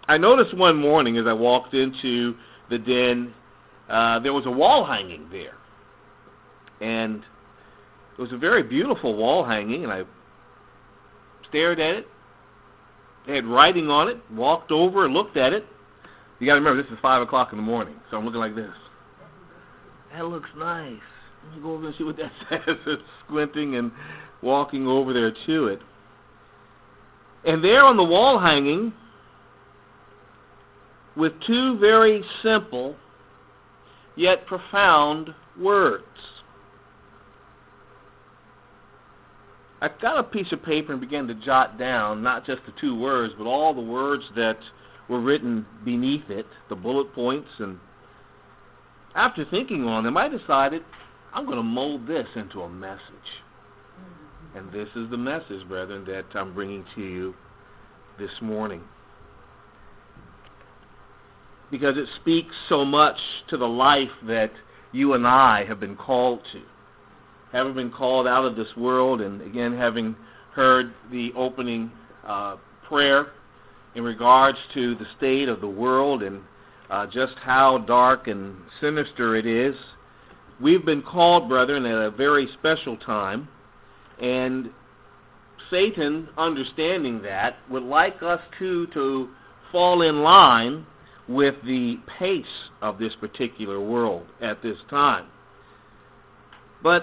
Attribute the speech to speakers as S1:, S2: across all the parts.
S1: I noticed one morning as I walked into the den, there was a wall hanging there. And it was a very beautiful wall hanging, and I stared at it. It had writing on it, walked over and looked at it. You got to remember, this is 5 o'clock in the morning, so I'm looking like this. That looks nice. Let me go over and see what that says. Squinting and walking over there to it. And there on the wall hanging, with two very simple yet profound words. I got a piece of paper and began to jot down not just the two words, but all the words that were written beneath it, the bullet points. And after thinking on them, I decided I'm going to mold this into a message. And this is the message, brethren, that I'm bringing to you this morning. Because it speaks so much to the life that you and I have been called to. Having been called out of this world, and again having heard the opening prayer in regards to the state of the world and just how dark and sinister it is, we've been called, brethren, at a very special time, and Satan, understanding that, would like us to fall in line with the pace of this particular world at this time. But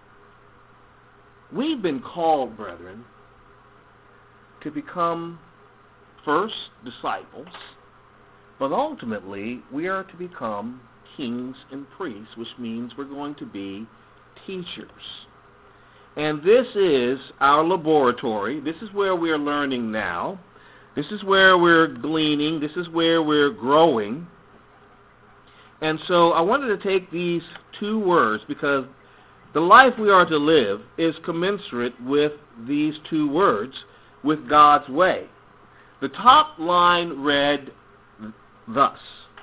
S1: we've been called, brethren, to become first disciples, but ultimately we are to become kings and priests, which means we're going to be teachers. And this is our laboratory. This is where we're learning now. This is where we're gleaning. This is where we're growing. And so I wanted to take these two words because the life we are to live is commensurate with these two words, with God's way. The top line read thus: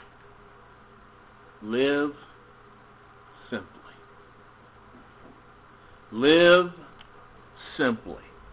S1: live simply. Live simply,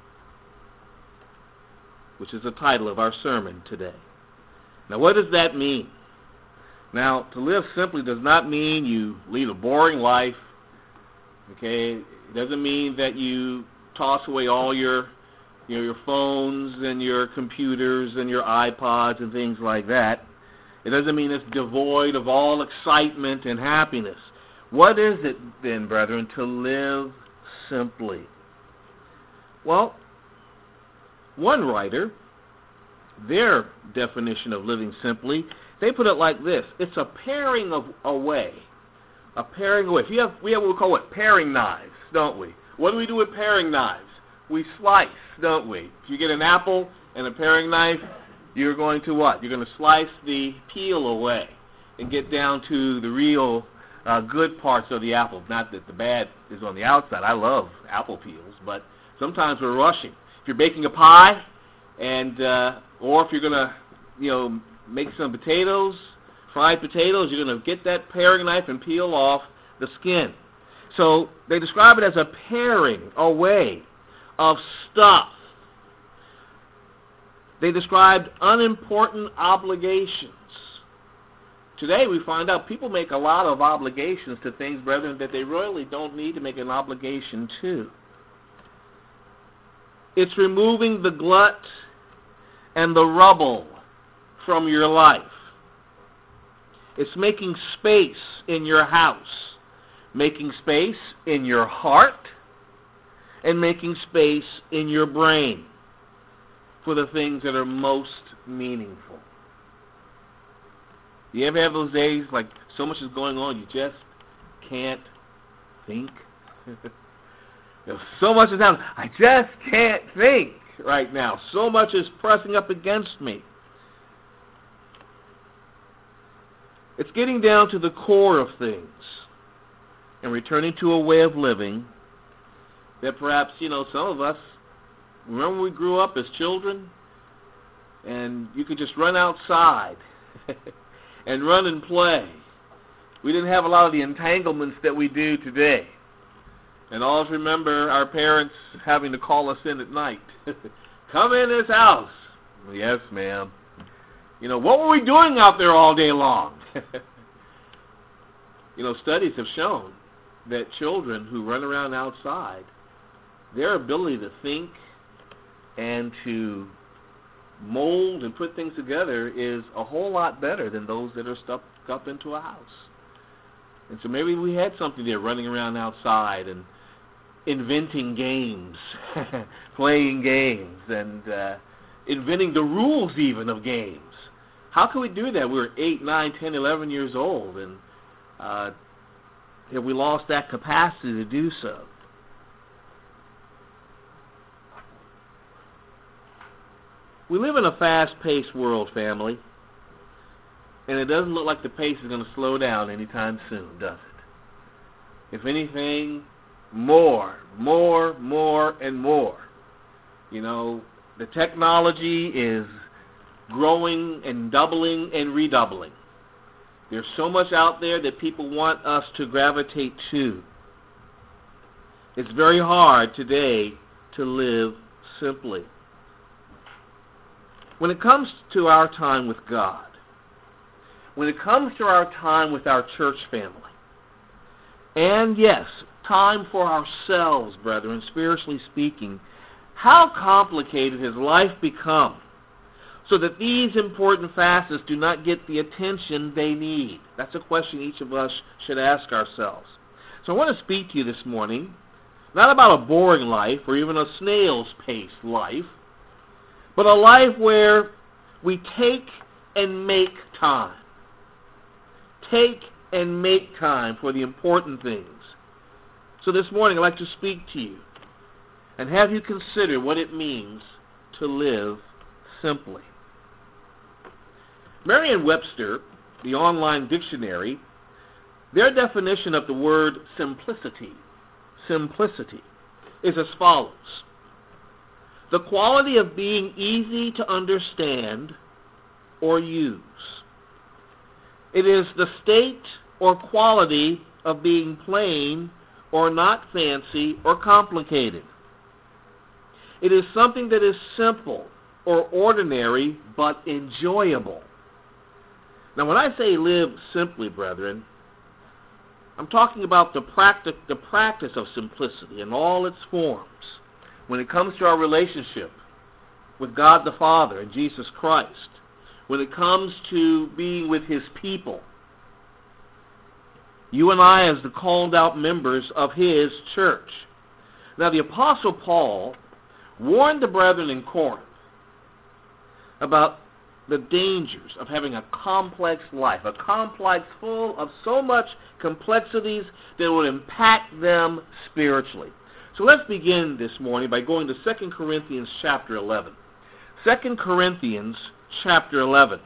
S1: which is the title of our sermon today. Now, what does that mean? Now, to live simply does not mean you lead a boring life. Okay, it doesn't mean that you toss away all your phones and your computers and your iPods and things like that. It doesn't mean it's devoid of all excitement and happiness. What is it then, brethren, to live simply? Well, one writer, their definition of living simply, they put it like this: it's a paring away. A paring away. We have what we call paring knives, don't we? What do we do with paring knives? We slice, don't we? If you get an apple and a paring knife, you're going to what? You're going to slice the peel away and get down to the real good parts of the apple. Not that the bad is on the outside. I love apple peels, but sometimes we're rushing. If you're baking a pie, and or if you're going to, make some potatoes, fried potatoes, you're going to get that paring knife and peel off the skin. So they describe it as a paring away of stuff. They described unimportant obligations. Today we find out people make a lot of obligations to things, brethren, that they really don't need to make an obligation to. It's removing the glut and the rubble from your life. It's making space in your house, making space in your heart, and making space in your brain for the things that are most meaningful. Do you ever have those days like so much is going on you just can't think? So much is happening. I just can't think right now. So much is pressing up against me. It's getting down to the core of things and returning to a way of living that perhaps, some of us, remember when we grew up as children and you could just run outside and run and play. We didn't have a lot of the entanglements that we do today. And I always remember our parents having to call us in at night. Come in this house. Yes, ma'am. What were we doing out there all day long? Studies have shown that children who run around outside, their ability to think and to mold and put things together is a whole lot better than those that are stuck up into a house. And so maybe we had something there running around outside and inventing games, playing games, and inventing the rules even of games. How can we do that? We're 8, 9, 10, 11 years old, and have we lost that capacity to do so? We live in a fast-paced world, family, and it doesn't look like the pace is going to slow down anytime soon, does it? If anything, more, and more. The technology is growing and doubling and redoubling. There's so much out there that people want us to gravitate to. It's very hard today to live simply. When it comes to our time with God, when it comes to our time with our church family, and yes, time for ourselves, brethren, spiritually speaking, how complicated has life become so that these important facets do not get the attention they need? That's a question each of us should ask ourselves. So I want to speak to you this morning, not about a boring life or even a snail's pace life, but a life where we take and make time. Take and make time for the important things. So this morning I'd like to speak to you and have you consider what it means to live simply. Merriam-Webster, the online dictionary, their definition of the word simplicity is as follows: the quality of being easy to understand or use. It is the state or quality of being plain or not fancy or complicated. It is something that is simple or ordinary but enjoyable. Now, when I say live simply, brethren, I'm talking about the practice of simplicity in all its forms. When it comes to our relationship with God the Father and Jesus Christ, when it comes to being with His people, you and I as the called out members of His church. Now, the Apostle Paul warned the brethren in Corinth about the dangers of having a complex life, a complex full of so much complexities that will impact them spiritually. So let's begin this morning by going to 2 Corinthians chapter 11. 2 Corinthians chapter 11.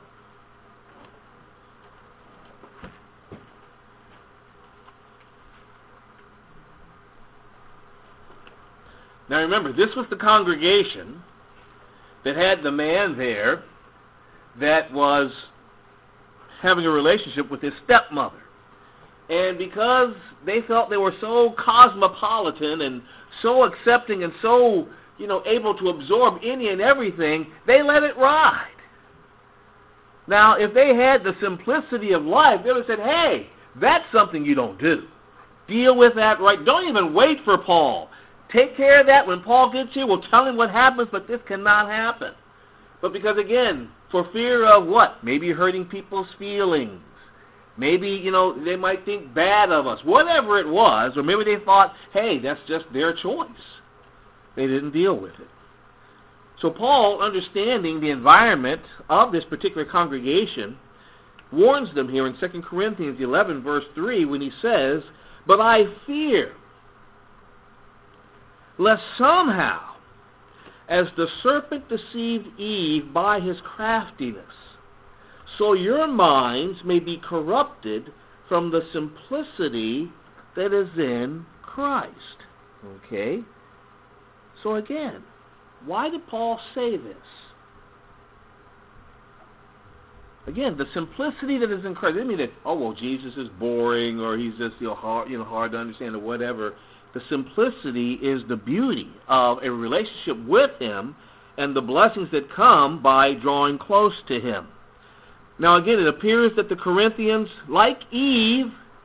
S1: Now remember, this was the congregation that had the man there that was having a relationship with his stepmother. And because they felt they were so cosmopolitan and so accepting and so, able to absorb any and everything, they let it ride. Now, if they had the simplicity of life, they would have said, hey, that's something you don't do. Deal with that right. Don't even wait for Paul. Take care of that. When Paul gets here, we'll tell him what happens, but this cannot happen. But because, again, for fear of what? Maybe hurting people's feelings. Maybe, they might think bad of us. Whatever it was, or maybe they thought, hey, that's just their choice. They didn't deal with it. So Paul, understanding the environment of this particular congregation, warns them here in 2 Corinthians 11, verse 3, when he says, but I fear lest somehow, as the serpent deceived Eve by his craftiness, so your minds may be corrupted from the simplicity that is in Christ. Okay? So again, why did Paul say this? Again, the simplicity that is in Christ. It doesn't mean that, Jesus is boring or he's just hard to understand or whatever. The simplicity is the beauty of a relationship with Him and the blessings that come by drawing close to him. Now again, it appears that the Corinthians, like Eve,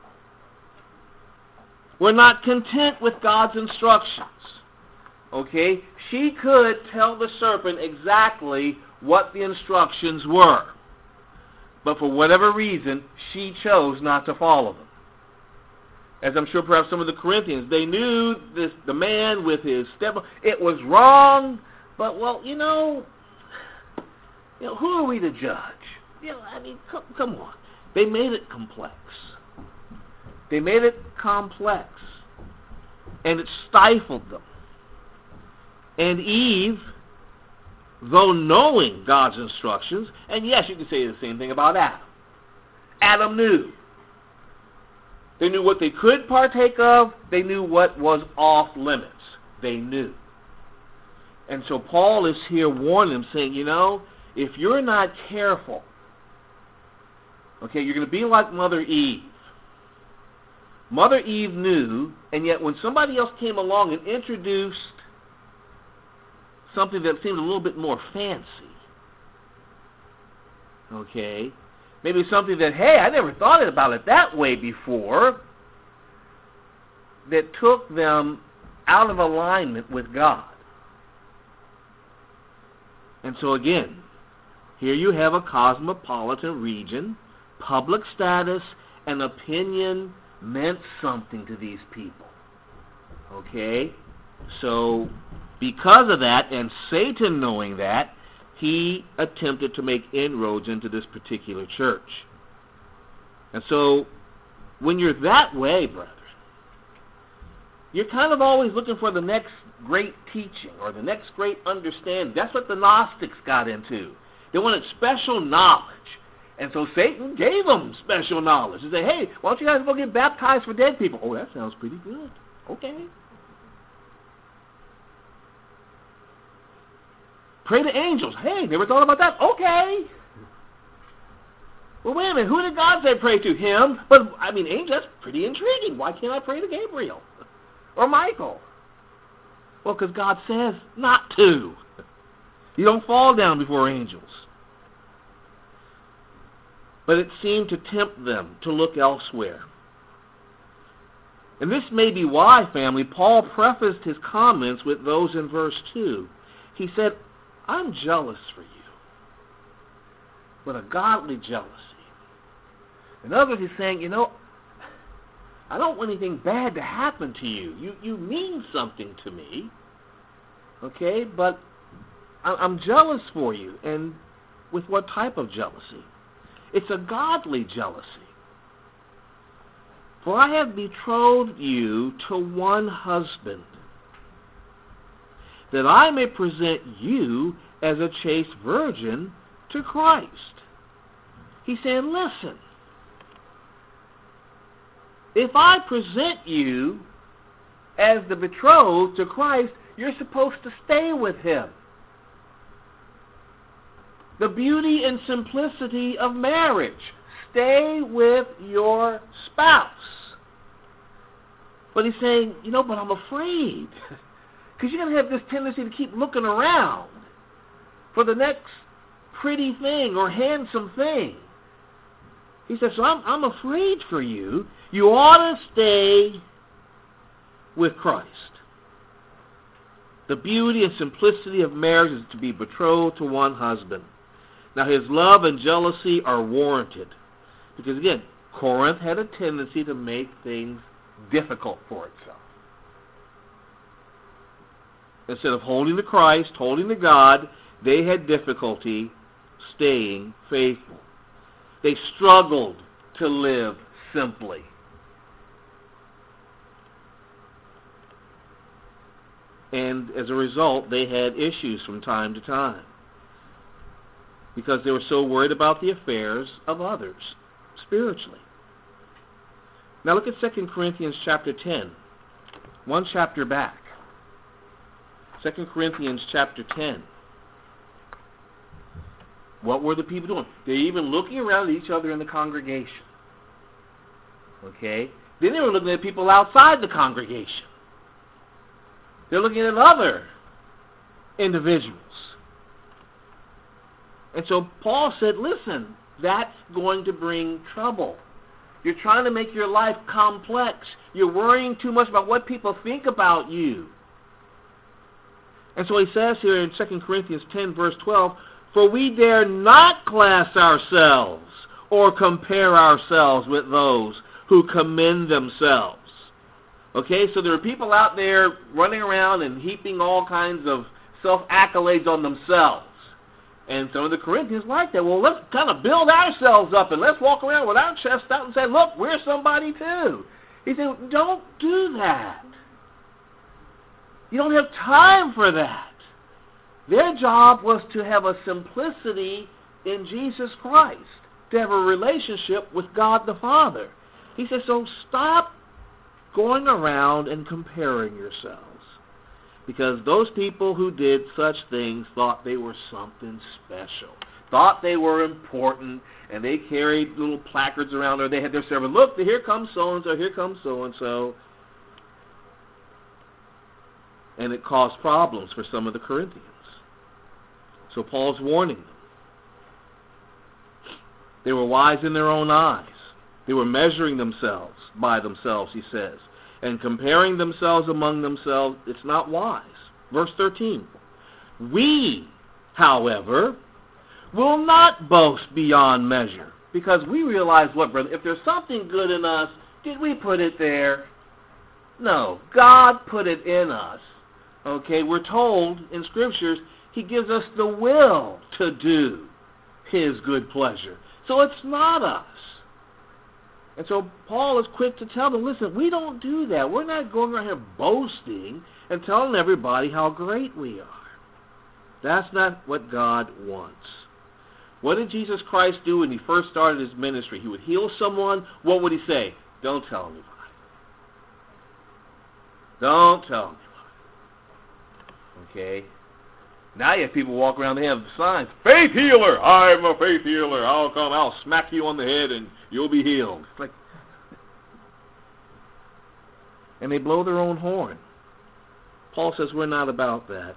S1: were not content with God's instructions. Okay? She could tell the serpent exactly what the instructions were. But for whatever reason, she chose not to follow them. As I'm sure perhaps some of the Corinthians, they knew the man with his stepmother, it was wrong, but, well, you know, who are we to judge? I mean, come on. They made it complex. They made it complex. And it stifled them. And Eve, though knowing God's instructions, and yes, you can say the same thing about Adam. Adam knew. They knew what they could partake of. They knew what was off limits. They knew. And so Paul is here warning them, saying, if you're not careful, okay, you're going to be like Mother Eve. Mother Eve knew, and yet when somebody else came along and introduced something that seemed a little bit more fancy, okay, maybe something that, hey, I never thought about it that way before, that took them out of alignment with God. And so again, here you have a cosmopolitan region. Public status and opinion meant something to these people. Okay? So, because of that, and Satan knowing that, he attempted to make inroads into this particular church. And so, when you're that way, brethren, you're kind of always looking for the next great teaching or the next great understanding. That's what the Gnostics got into. They wanted special knowledge. And so Satan gave them special knowledge. He said, hey, why don't you guys go get baptized for dead people? Oh, that sounds pretty good. Okay. Pray to angels. Hey, never thought about that. Okay. Well, wait a minute. Who did God say pray to? Him. But, I mean, angels, that's pretty intriguing. Why can't I pray to Gabriel? Or Michael? Well, because God says not to. You don't fall down before angels. But it seemed to tempt them to look elsewhere. And this may be why, family, Paul prefaced his comments with those in verse 2. He said, I'm jealous for you, but a godly jealousy. In other words, he's saying, I don't want anything bad to happen to you. You mean something to me, okay? But I'm jealous for you. And with what type of jealousy? It's a godly jealousy. For I have betrothed you to one husband, that I may present you as a chaste virgin to Christ. He's saying, listen, if I present you as the betrothed to Christ, you're supposed to stay with him. The beauty and simplicity of marriage. Stay with your spouse. But he's saying, but I'm afraid. Because you're going to have this tendency to keep looking around for the next pretty thing or handsome thing. He says, so I'm afraid for you. You ought to stay with Christ. The beauty and simplicity of marriage is to be betrothed to one husband. Now, his love and jealousy are warranted. Because, again, Corinth had a tendency to make things difficult for itself. Instead of holding to Christ, holding to God, they had difficulty staying faithful. They struggled to live simply. And as a result, they had issues from time to time, because they were so worried about the affairs of others spiritually. Now look at 2 Corinthians chapter 10, one chapter back. 2 Corinthians chapter 10. What were the people doing? They're even looking around at each other in the congregation. Okay? Then they were looking at people outside the congregation. They're looking at other individuals. And so Paul said, listen, that's going to bring trouble. You're trying to make your life complex. You're worrying too much about what people think about you. And so he says here in 2 Corinthians 10, verse 12, for we dare not class ourselves or compare ourselves with those who commend themselves. Okay, so there are people out there running around and heaping all kinds of self-accolades on themselves. And some of the Corinthians like that. Well, let's kind of build ourselves up and let's walk around with our chest out and say, look, we're somebody too. He said, don't do that. You don't have time for that. Their job was to have a simplicity in Jesus Christ, to have a relationship with God the Father. He said, so stop going around and comparing yourselves. Because those people who did such things thought they were something special, thought they were important, and they carried little placards around, or they had their servant, look, here comes so-and-so, here comes so-and-so. And it caused problems for some of the Corinthians. So Paul's warning them. They were wise in their own eyes. They were measuring themselves by themselves, he says. And comparing themselves among themselves, it's not wise. Verse 13. We, however, will not boast beyond measure. Because we realize what, brother? If there's something good in us, did we put it there? No. God put it in us. Okay, we're told in Scriptures, he gives us the will to do his good pleasure. So it's not us. And so Paul is quick to tell them, listen, we don't do that. We're not going around here boasting and telling everybody how great we are. That's not what God wants. What did Jesus Christ do when he first started his ministry? He would heal someone. What would he say? Don't tell anybody. Don't tell anybody. Okay? Now you have people walk around, they have signs. Faith healer! I'm a faith healer. I'll come, I'll smack you on the head and you'll be healed. It's like, and they blow their own horn. Paul says we're not about that.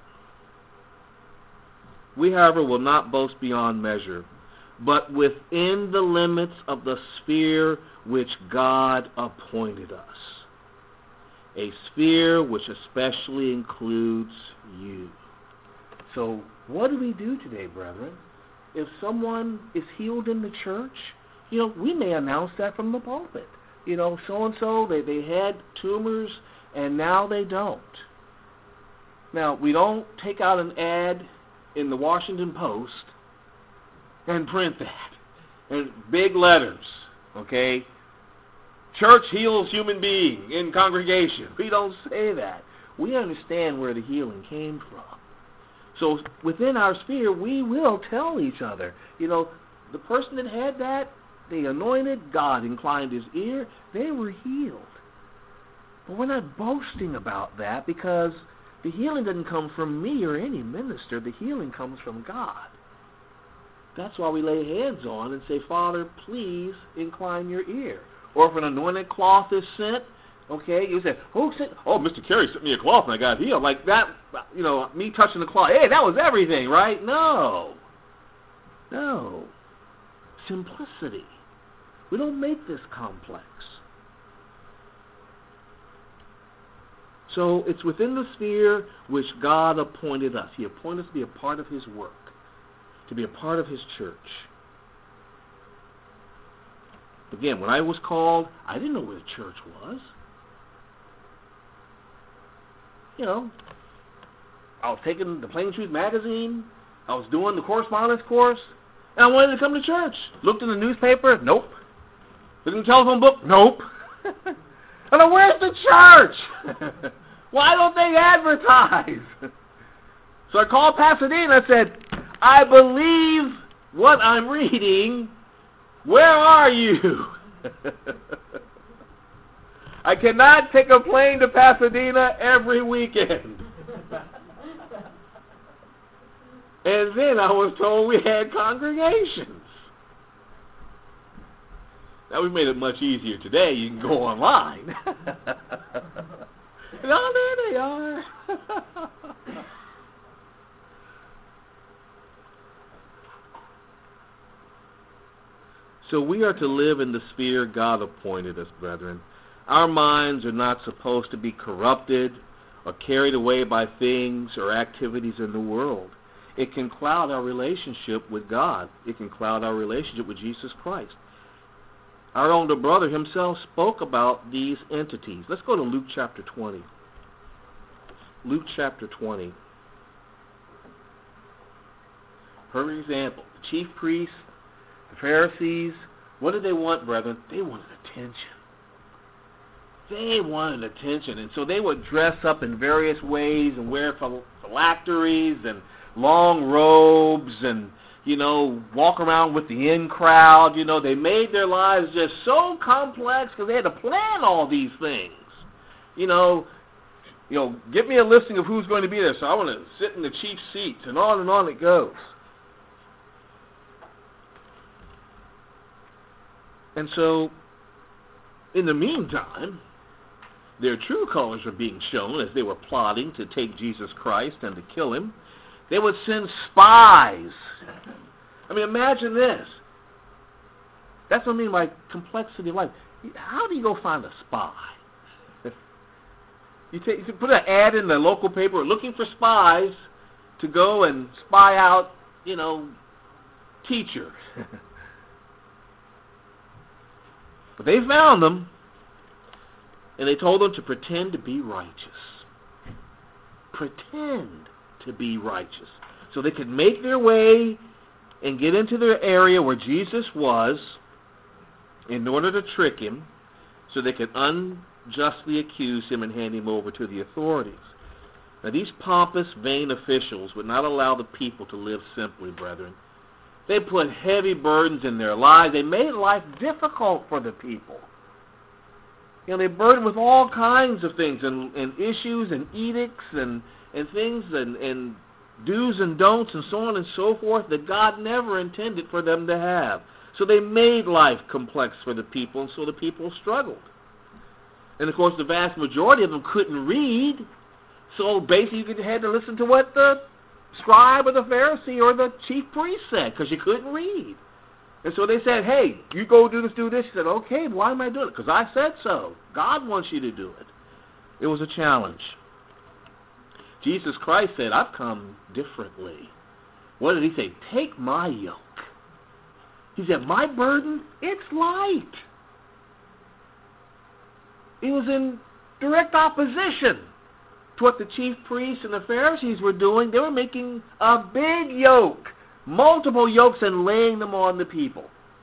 S1: We, however, will not boast beyond measure, but within the limits of the sphere which God appointed us. A sphere which especially includes you. So what do we do today, brethren? If someone is healed in the church, we may announce that from the pulpit. So-and-so, they had tumors, and now they don't. Now, we don't take out an ad in the Washington Post and print that in big letters, okay? Church heals human being in congregation. We don't say that. We understand where the healing came from. So within our sphere, we will tell each other, the person that had that, they anointed, God inclined his ear, they were healed. But we're not boasting about that because the healing doesn't come from me or any minister. The healing comes from God. That's why we lay hands on and say, Father, please incline your ear. Or if an anointed cloth is sent, okay, you say, Mr. Carey sent me a cloth and I got healed. Like that, me touching the cloth, hey, that was everything, right? No. Simplicity. We don't make this complex. So it's within the sphere which God appointed us. He appointed us to be a part of his work, to be a part of his church. Again, when I was called, I didn't know where the church was. I was taking the Plain Truth magazine. I was doing the correspondence course. And I wanted to come to church. Looked in the newspaper. Nope. Looked in the telephone book. Nope. And then, where's the church? Why don't they advertise? So I called Pasadena and I said, I believe what I'm reading. Where are you? I cannot take a plane to Pasadena every weekend. And then I was told we had congregations. Now we've made it much easier today. You can go online. Oh, there they are. So we are to live in the sphere God appointed us, brethren. Our minds are not supposed to be corrupted or carried away by things or activities in the world. It can cloud our relationship with God. It can cloud our relationship with Jesus Christ. Our older brother himself spoke about these entities. Let's go to Luke chapter 20. Luke chapter 20. For example, the chief priests, the Pharisees, what did they want, brethren? They wanted attention. They wanted attention, and so they would dress up in various ways and wear phylacteries and long robes and, walk around with the in crowd. They made their lives just so complex because they had to plan all these things. Give me a listing of who's going to be there, so I want to sit in the chief seats, and on it goes. And so, in the meantime, their true colors were being shown as they were plotting to take Jesus Christ and to kill him. They would send spies. I mean, imagine this. That's what I mean by complexity of life. How do you go find a spy? You put an ad in the local paper looking for spies to go and spy out, teachers. But they found them, and they told them to pretend to be righteous. Pretend to be righteous. So they could make their way and get into the area where Jesus was in order to trick him, so they could unjustly accuse him and hand him over to the authorities. Now, these pompous, vain officials would not allow the people to live simply, brethren. They put heavy burdens in their lives. They made life difficult for the people. They burdened with all kinds of things and issues and edicts and things and do's and don'ts and so on and so forth that God never intended for them to have. So they made life complex for the people, and so the people struggled. And, of course, the vast majority of them couldn't read, so basically you had to listen to what the scribe or the Pharisee or the chief priest said, because you couldn't read. And so they said, hey, you go do this, do this. He said, okay, why am I doing it? Because I said so. God wants you to do it. It was a challenge. Jesus Christ said, I've come differently. What did he say? Take my yoke. He said, my burden, it's light. It was in direct opposition to what the chief priests and the Pharisees were doing. They were making a big yoke, multiple yokes, and laying them on the people.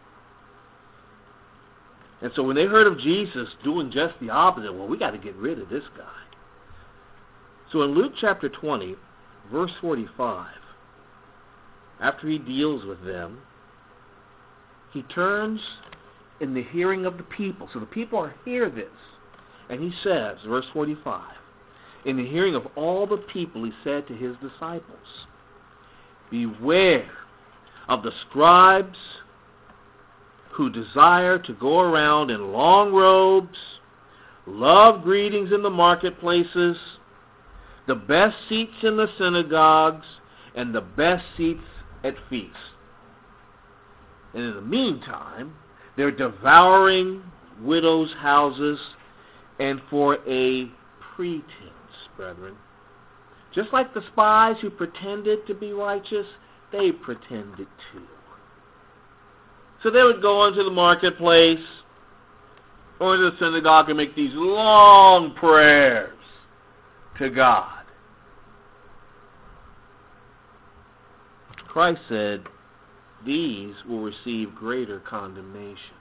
S1: And so when they heard of Jesus doing just the opposite, well, we got to get rid of this guy. So in Luke chapter 20, verse 45, after he deals with them, he turns in the hearing of the people. So the people hear this. And he says, verse 45, in the hearing of all the people, he said to his disciples, beware of the scribes who desire to go around in long robes, love greetings in the marketplaces, the best seats in the synagogues, and the best seats at feasts. And in the meantime, they're devouring widows' houses, and for a pretense, brethren. Just like the spies who pretended to be righteous, they pretended too. So they would go into the marketplace or into the synagogue and make these long prayers to God. Christ said, these will receive greater condemnation.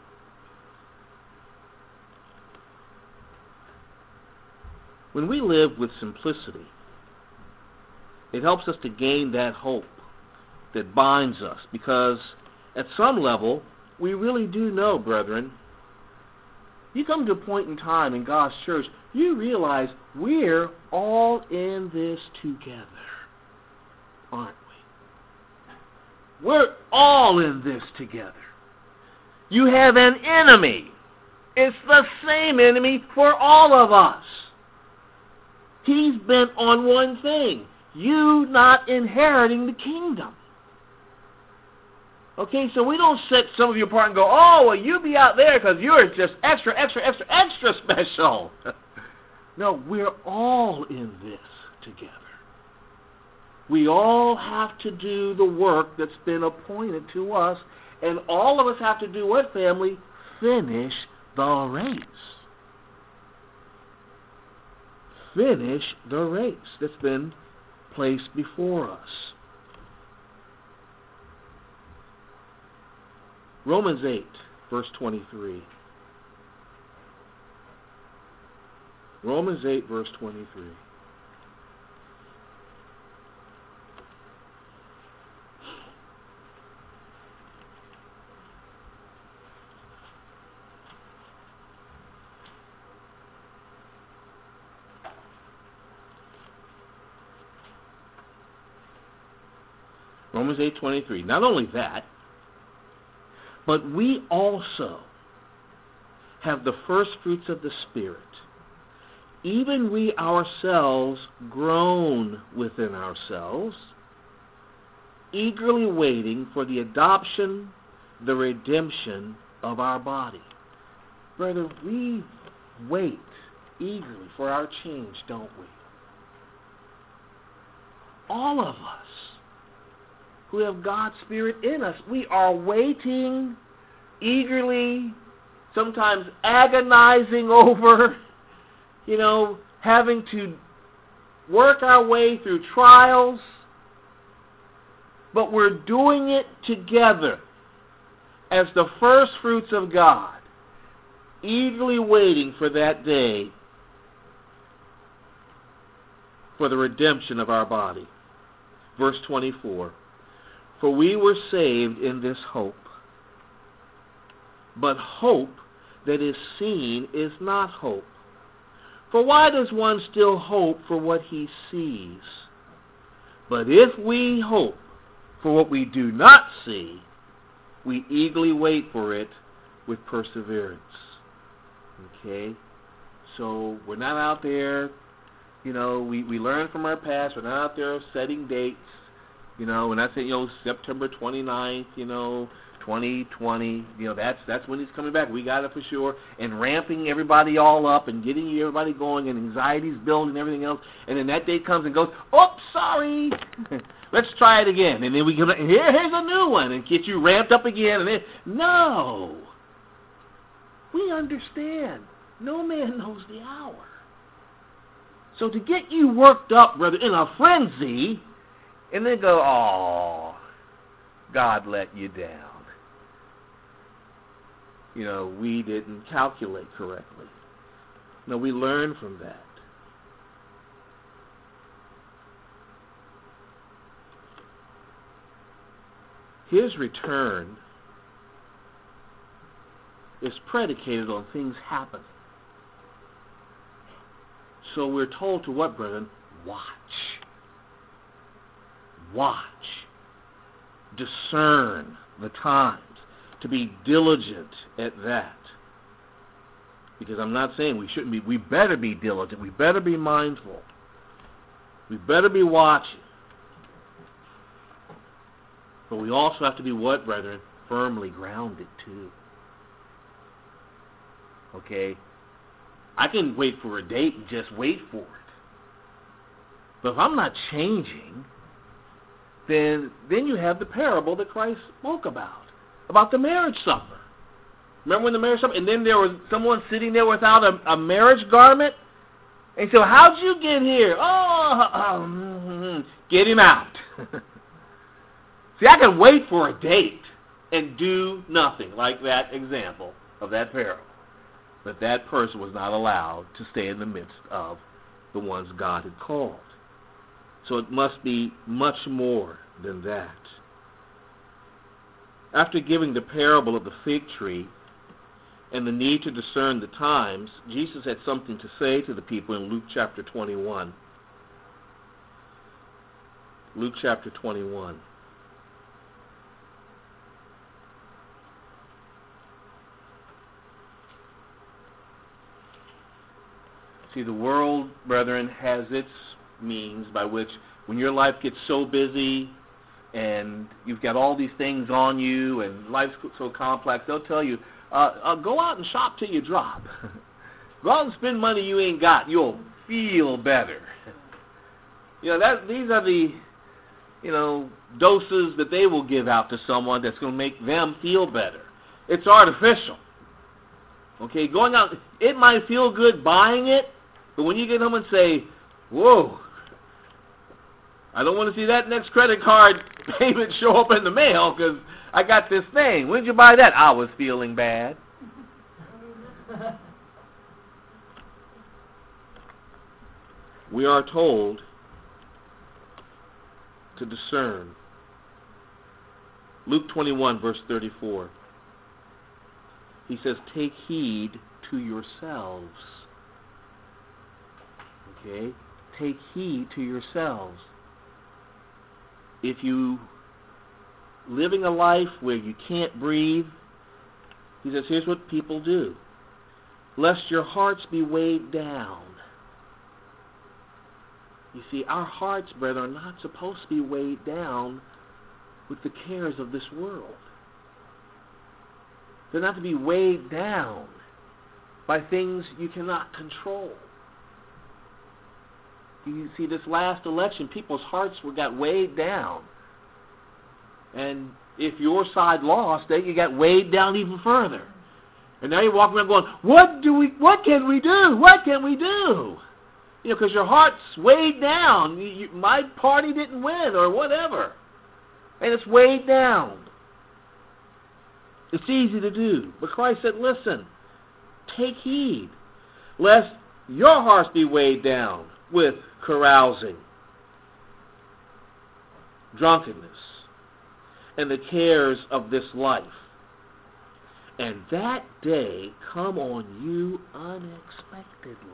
S1: When we live with simplicity, it helps us to gain that hope that binds us, because at some level, we really do know, brethren, you come to a point in time in God's church, you realize we're all in this together, aren't we? We're all in this together. You have an enemy. It's the same enemy for all of us. He's bent on one thing, you not inheriting the kingdom. Okay, so we don't set some of you apart and go, oh, well, you be out there because you're just extra, extra, extra, extra special. No, we're all in this together. We all have to do the work that's been appointed to us, and all of us have to do what, family? Finish the race. Finish the race that's been placed before us. Romans 8, verse 23. Romans 8, verse 23. Romans 8:23. Not only that, but we also have the first fruits of the Spirit, even we ourselves groan within ourselves, eagerly waiting for the adoption, the redemption of our body. Brother, we wait eagerly for our change, don't we? All of us who have God's Spirit in us, we are waiting eagerly, sometimes agonizing over, having to work our way through trials, but we're doing it together as the first fruits of God, eagerly waiting for that day for the redemption of our body. Verse 24. For we were saved in this hope. But hope that is seen is not hope. For why does one still hope for what he sees? But if we hope for what we do not see, we eagerly wait for it with perseverance. Okay? So we're not out there, we learn from our past. We're not out there setting dates. When I say, September 29th, 2020, that's when he's coming back. We got it for sure. And ramping everybody all up and getting everybody going and anxiety's building and everything else. And then that date comes and goes, oops, sorry. Let's try it again. And then we come back, here's a new one, and get you ramped up again. And then, no. We understand. No man knows the hour. So to get you worked up, brother, in a frenzy, and then go, oh, God let you down. We didn't calculate correctly. No, we learn from that. His return is predicated on things happening. So we're told to what, brethren? Watch. Watch. Discern the times. To be diligent at that. Because I'm not saying we shouldn't be. We better be diligent. We better be mindful. We better be watching. But we also have to be what, brethren? Firmly grounded too. Okay? I can wait for a date and just wait for it. But if I'm not changing, then you have the parable that Christ spoke about the marriage supper. Remember when the marriage supper, and then there was someone sitting there without a marriage garment? And so, how'd you get here? Get him out. See, I can wait for a date and do nothing, like that example of that parable. But that person was not allowed to stay in the midst of the ones God had called. So it must be much more than that. After giving the parable of the fig tree and the need to discern the times, Jesus had something to say to the people in Luke chapter 21. Luke chapter 21. See, the world, brethren, has its means by which when your life gets so busy, and you've got all these things on you, and life's so complex, they'll tell you, go out and shop till you drop. Go out and spend money you ain't got. You'll feel better. These are the, doses that they will give out to someone that's going to make them feel better. It's artificial. Okay, going out, it might feel good buying it, but when you get home and say, whoa, I don't want to see that next credit card payment show up in the mail because I got this thing. When did you buy that? I was feeling bad. We are told to discern. Luke 21, verse 34. He says, take heed to yourselves. Okay? Take heed to yourselves. If you living a life where you can't breathe, he says, here's what people do. Lest your hearts be weighed down. You see, our hearts, brethren, are not supposed to be weighed down with the cares of this world. They're not to be weighed down by things you cannot control. You see, this last election, people's hearts got weighed down. And if your side lost, then you got weighed down even further. And now you're walking around going, what can we do? What can we do? Because your heart's weighed down. My party didn't win or whatever. And it's weighed down. It's easy to do. But Christ said, listen, take heed, lest your hearts be weighed down with carousing, drunkenness, and the cares of this life. And that day come on you unexpectedly.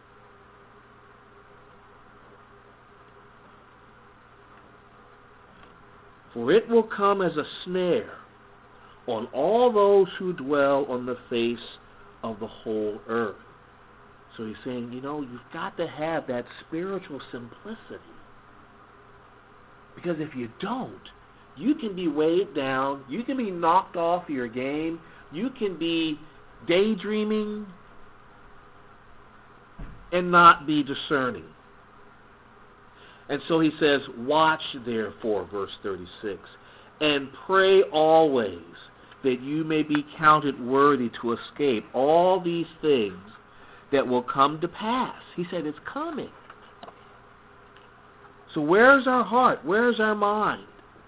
S1: For it will come as a snare on all those who dwell on the face of the whole earth. So he's saying, you've got to have that spiritual simplicity. Because if you don't, you can be weighed down, you can be knocked off your game, you can be daydreaming and not be discerning. And so he says, watch therefore, verse 36, and pray always that you may be counted worthy to escape all these things that will come to pass. He said it's coming. So where's our heart? Where's our mind?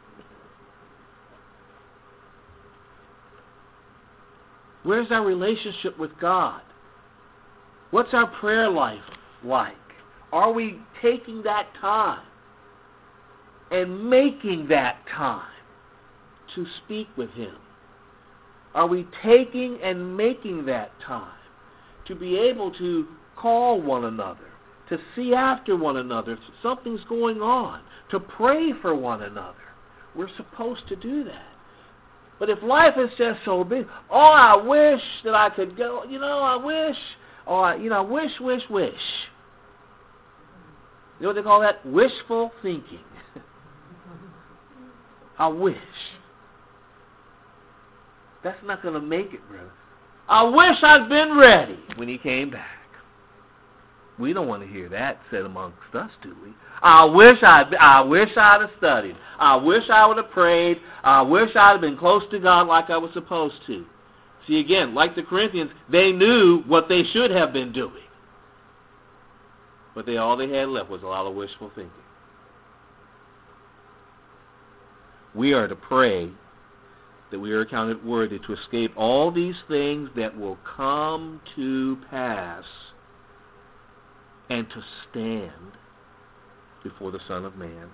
S1: Where's our relationship with God? What's our prayer life like? Are we taking that time and making that time to speak with Him? Are we taking and making that time to be able to call one another, to see after one another if something's going on, to pray for one another? We're supposed to do that. But if life is just so big, I wish that I could go, I wish, wish. You know what they call that? Wishful thinking. I wish. That's not going to make it, brother. I wish I'd been ready when He came back. We don't want to hear that said amongst us, do we? I wish I'd have studied. I wish I would have prayed. I wish I'd have been close to God like I was supposed to. See, again, like the Corinthians, they knew what they should have been doing. But all they had left was a lot of wishful thinking. We are to pray that we are accounted worthy to escape all these things that will come to pass and to stand before the Son of Man.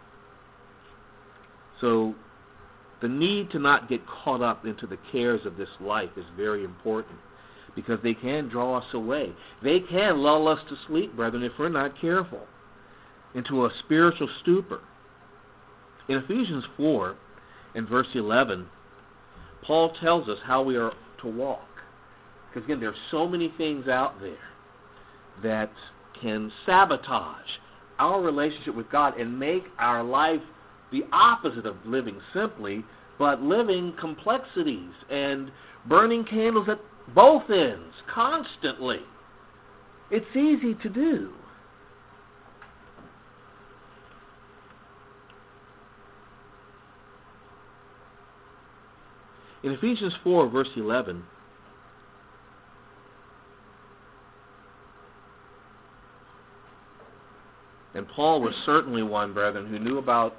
S1: So the need to not get caught up into the cares of this life is very important, because they can draw us away. They can lull us to sleep, brethren, if we're not careful, into a spiritual stupor. In Ephesians 4, in verse 11, Paul tells us how we are to walk. Because, again, there are so many things out there that can sabotage our relationship with God and make our life the opposite of living simply, but living complexities and burning candles at both ends constantly. It's easy to do. In Ephesians 4, verse 11, and Paul was certainly one, brethren, who knew about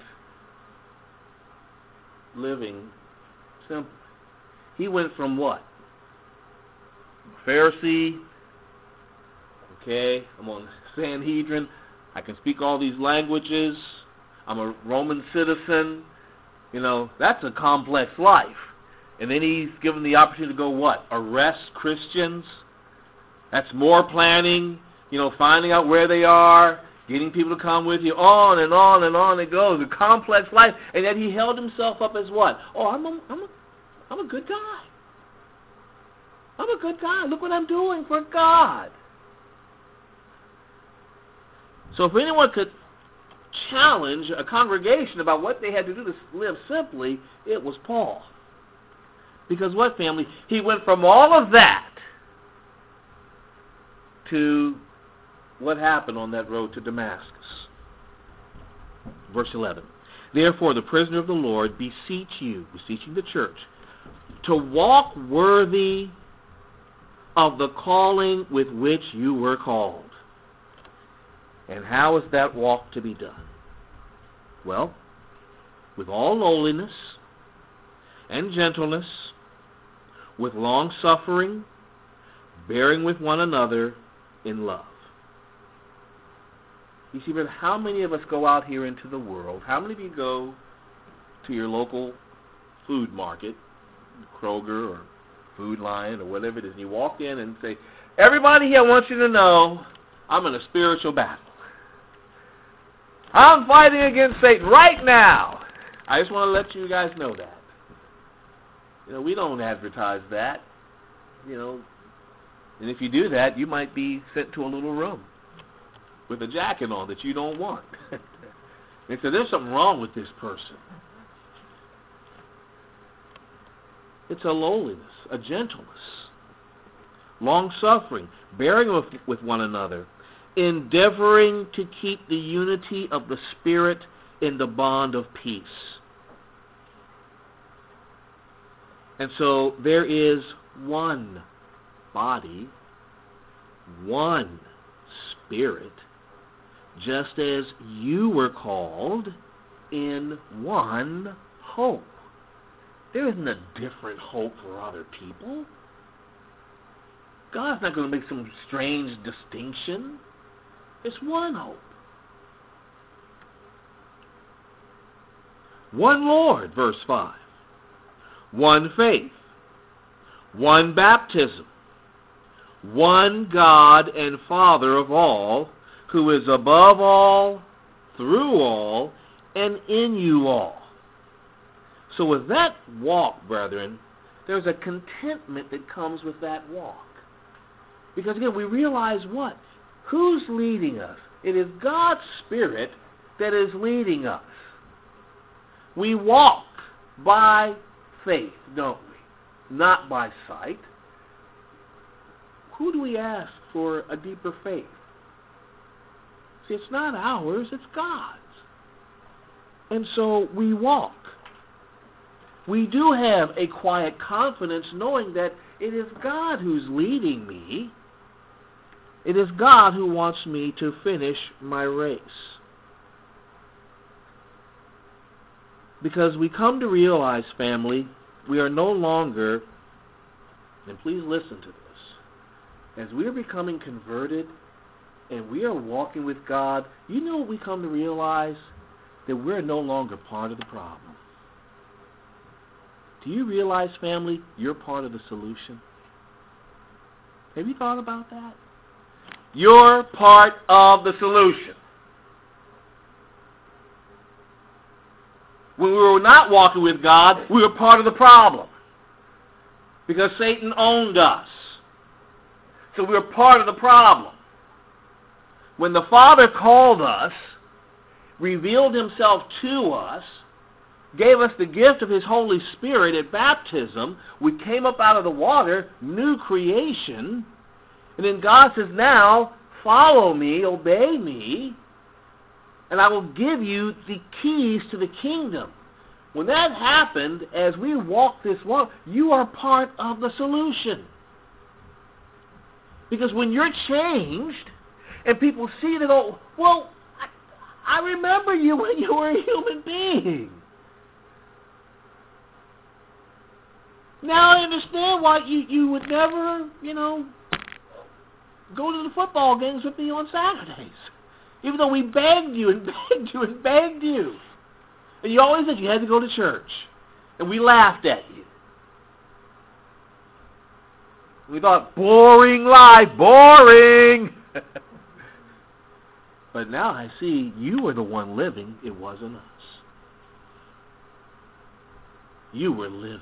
S1: living simple. He went from what? Pharisee, okay, I'm on Sanhedrin, I can speak all these languages, I'm a Roman citizen, that's a complex life. And then he's given the opportunity to go what? Arrest Christians? That's more planning, finding out where they are, getting people to come with you, on and on and on it goes. A complex life. And yet he held himself up as what? Oh, I'm a good guy. I'm a good guy. Look what I'm doing for God. So if anyone could challenge a congregation about what they had to do to live simply, it was Paul. Because what, family? He went from all of that to what happened on that road to Damascus. Verse 11. Therefore, the prisoner of the Lord, beseeching the church, to walk worthy of the calling with which you were called. And how is that walk to be done? Well, with all lowliness and gentleness, with long suffering, bearing with one another in love. You see, but how many of us go out here into the world? How many of you go to your local food market, Kroger or Food Lion or whatever it is, and you walk in and say, everybody here wants you to know I'm in a spiritual battle. I'm fighting against Satan right now. I just want to let you guys know that. We don't advertise that. And if you do that, you might be sent to a little room with a jacket on that you don't want. And so there's something wrong with this person. It's a lowliness, a gentleness, long-suffering, bearing with one another, endeavoring to keep the unity of the Spirit in the bond of peace. And so there is one body, one Spirit, just as you were called in one hope. There isn't a different hope for other people. God's not going to make some strange distinction. It's one hope. One Lord, verse 5. One faith. One baptism. One God and Father of all, who is above all, through all, and in you all. So with that walk, brethren, there's a contentment that comes with that walk. Because again, we realize what? Who's leading us? It is God's Spirit that is leading us. We walk by faith, don't we? Not by sight. Who do we ask for a deeper faith? See, it's not ours, it's God's. And so we walk. We do have a quiet confidence knowing that it is God who's leading me. It is God who wants me to finish my race. Because we come to realize, family, we are no longer, and please listen to this, as we are becoming converted and we are walking with God, you know what we come to realize? That we're no longer part of the problem. Do you realize, family, you're part of the solution? Have you thought about that? You're part of the solution. When we were not walking with God, we were part of the problem. Because Satan owned us. So we were part of the problem. When the Father called us, revealed himself to us, gave us the gift of his Holy Spirit at baptism. We came up out of the water, new creation. And then God says, now follow me, obey me, and I will give you the keys to the kingdom. When that happened, as we walk this walk, you are part of the solution. Because when you're changed, and people see it and go, well, I remember you when you were a human being. Now I understand why you would never, go to the football games with me on Saturdays. Even though we begged you and begged you and begged you. And you always said you had to go to church. And we laughed at you. We thought, boring life, boring. But now I see you were the one living. It wasn't us. You were living.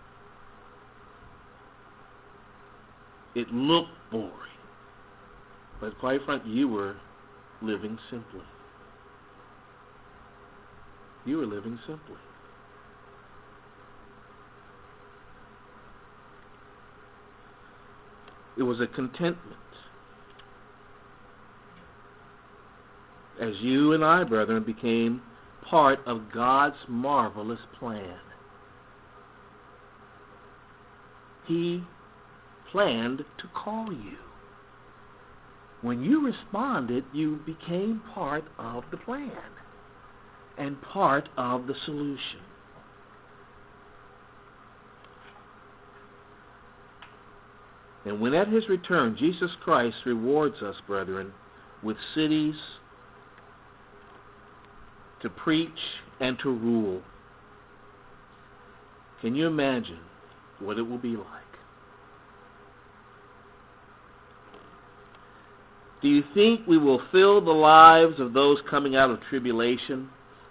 S1: It looked boring. But quite frankly, you were living simply. You were living simply. It was a contentment. As you and I, brethren, became part of God's marvelous plan. He planned to call you. When you responded, you became part of the plan and part of the solution. And when at his return, Jesus Christ rewards us, brethren, with cities to preach and to rule. Can you imagine what it will be like? Do you think we will fill the lives of those coming out of tribulation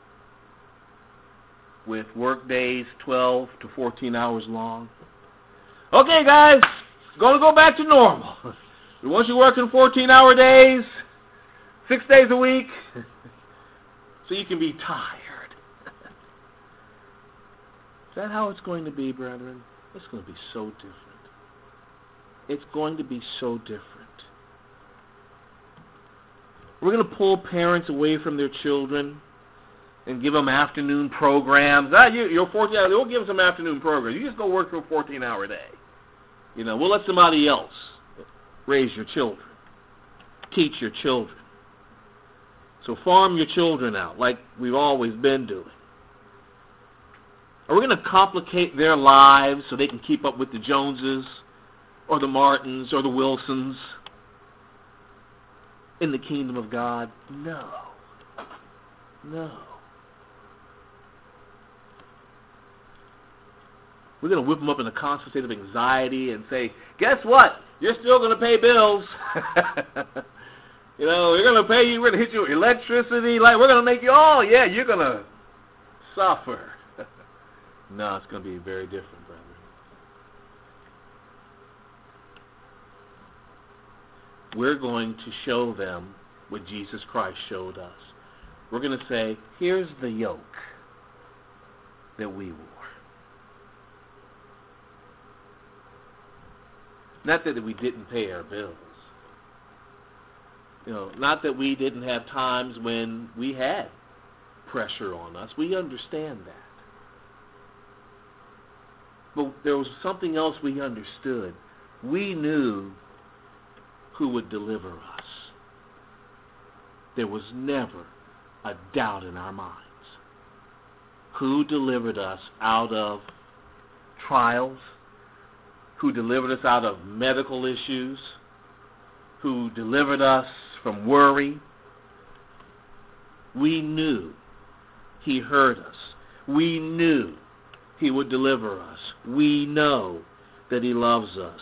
S1: with work days 12 to 14 hours long? Okay, guys, going to go back to normal. We want you working 14-hour days, 6 days a week, so you can be tired. Is that how it's going to be, brethren? It's going to be so different. It's going to be so different. We're going to pull parents away from their children and give them afternoon programs. You're 14 hours. We'll give them some afternoon programs. You just go work for a 14-hour day. We'll let somebody else raise your children, teach your children. So farm your children out like we've always been doing. Are we going to complicate their lives so they can keep up with the Joneses or the Martins or the Wilsons in the kingdom of God? No. No. We're going to whip them up in a constant state of anxiety and say, guess what? You're still going to pay bills. We're going to pay you, we're going to hit you with electricity, we're going to make you, you're going to suffer. No, it's going to be very different, brother. We're going to show them what Jesus Christ showed us. We're going to say, here's the yoke that we wore. Not that we didn't pay our bills. Not that we didn't have times when we had pressure on us. We understand that. But there was something else we understood. We knew who would deliver us. There was never a doubt in our minds. Who delivered us out of trials? Who delivered us out of medical issues? Who delivered us from worry? We knew he heard us. We knew he would deliver us. We know that he loves us.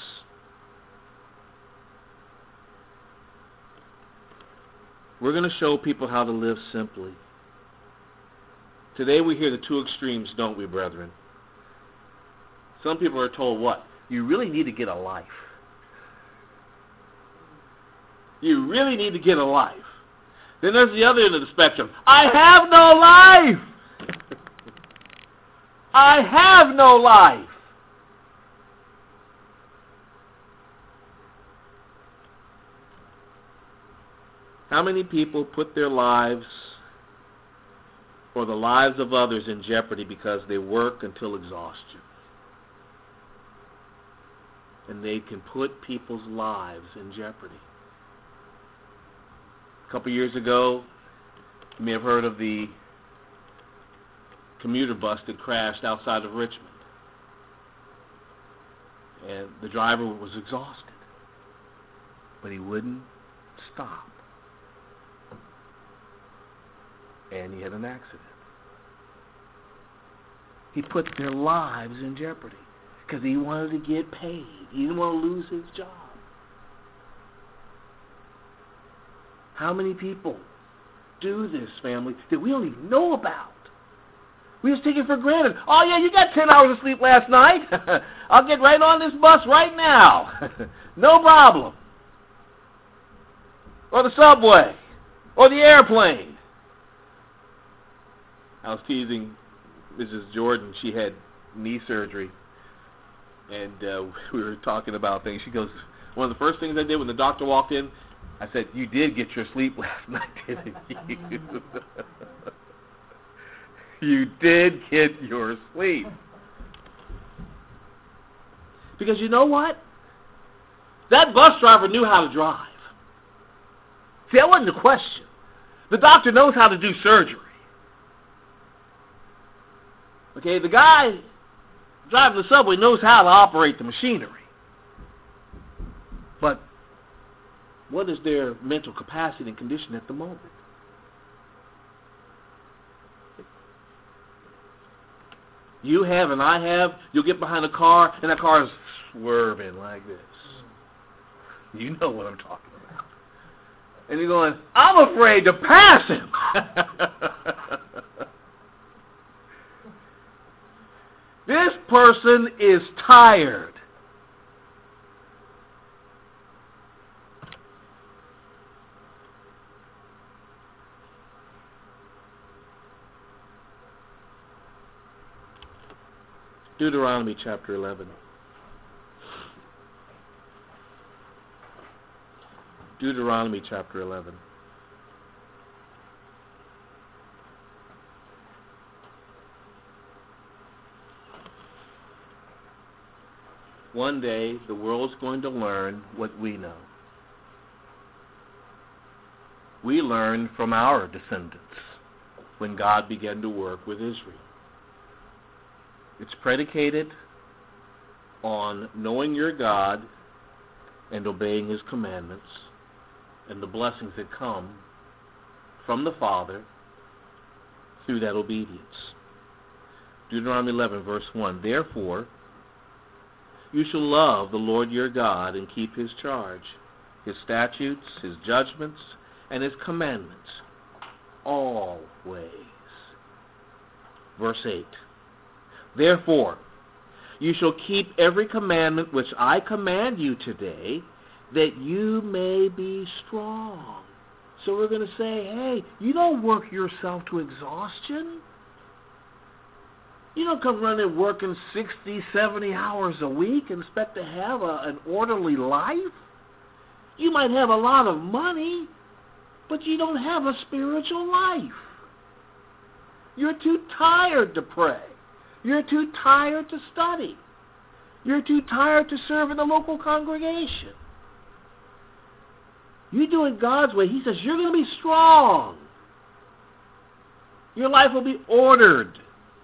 S1: We're going to show people how to live simply. Today we hear the two extremes, don't we, brethren? Some people are told what? You really need to get a life. You really need to get a life. Then there's the other end of the spectrum. I have no life. I have no life. How many people put their lives or the lives of others in jeopardy because they work until exhaustion? And they can put people's lives in jeopardy. A couple years ago, you may have heard of the commuter bus that crashed outside of Richmond. And the driver was exhausted, but he wouldn't stop. And he had an accident. He put their lives in jeopardy because he wanted to get paid. He didn't want to lose his job. How many people do this, family, that we don't even know about? We just take it for granted. Oh, yeah, you got 10 hours of sleep last night. I'll get right on this bus right now. No problem. Or the subway. Or the airplane. I was teasing Mrs. Jordan. She had knee surgery. And we were talking about things. She goes, one of the first things I did when the doctor walked in, I said, you did get your sleep last night, didn't you? You did get your sleep. Because you know what? That bus driver knew how to drive. See, that wasn't the question. The doctor knows how to do surgery. Okay, the guy driving the subway knows how to operate the machinery. But what is their mental capacity and condition at the moment? You have and I have, you'll get behind a car and that car is swerving like this. You know what I'm talking about. And you're going, I'm afraid to pass him. This person is tired. Deuteronomy chapter 11. Deuteronomy chapter 11. One day, the world's going to learn what we know. We learned from our descendants when God began to work with Israel. It's predicated on knowing your God and obeying His commandments and the blessings that come from the Father through that obedience. Deuteronomy 11, verse 1. Therefore, you shall love the Lord your God and keep His charge, His statutes, His judgments, and His commandments always. Verse 8. Therefore, you shall keep every commandment which I command you today, that you may be strong. So we're going to say, hey, you don't work yourself to exhaustion. You don't come running working 60, 70 hours a week and expect to have an orderly life. You might have a lot of money, but you don't have a spiritual life. You're too tired to pray. You're too tired to study. You're too tired to serve in the local congregation. You do it God's way. He says you're going to be strong. Your life will be ordered.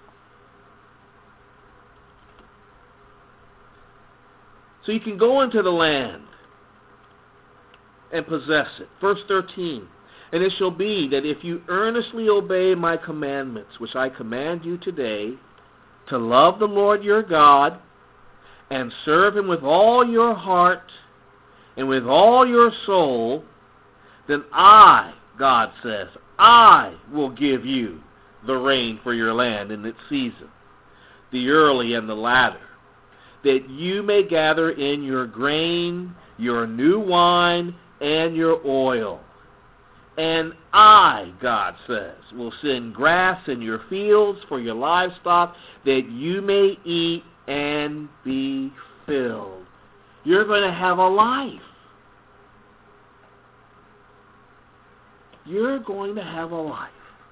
S1: So you can go into the land and possess it. Verse 13. And it shall be that if you earnestly obey my commandments, which I command you today, to love the Lord your God and serve Him with all your heart and with all your soul, then I, God says, I will give you the rain for your land in its season, the early and the latter, that you may gather in your grain, your new wine, and your oil, And I, God says, will send grass in your fields for your livestock, that you may eat and be filled. You're going to have a life. You're going to have a life.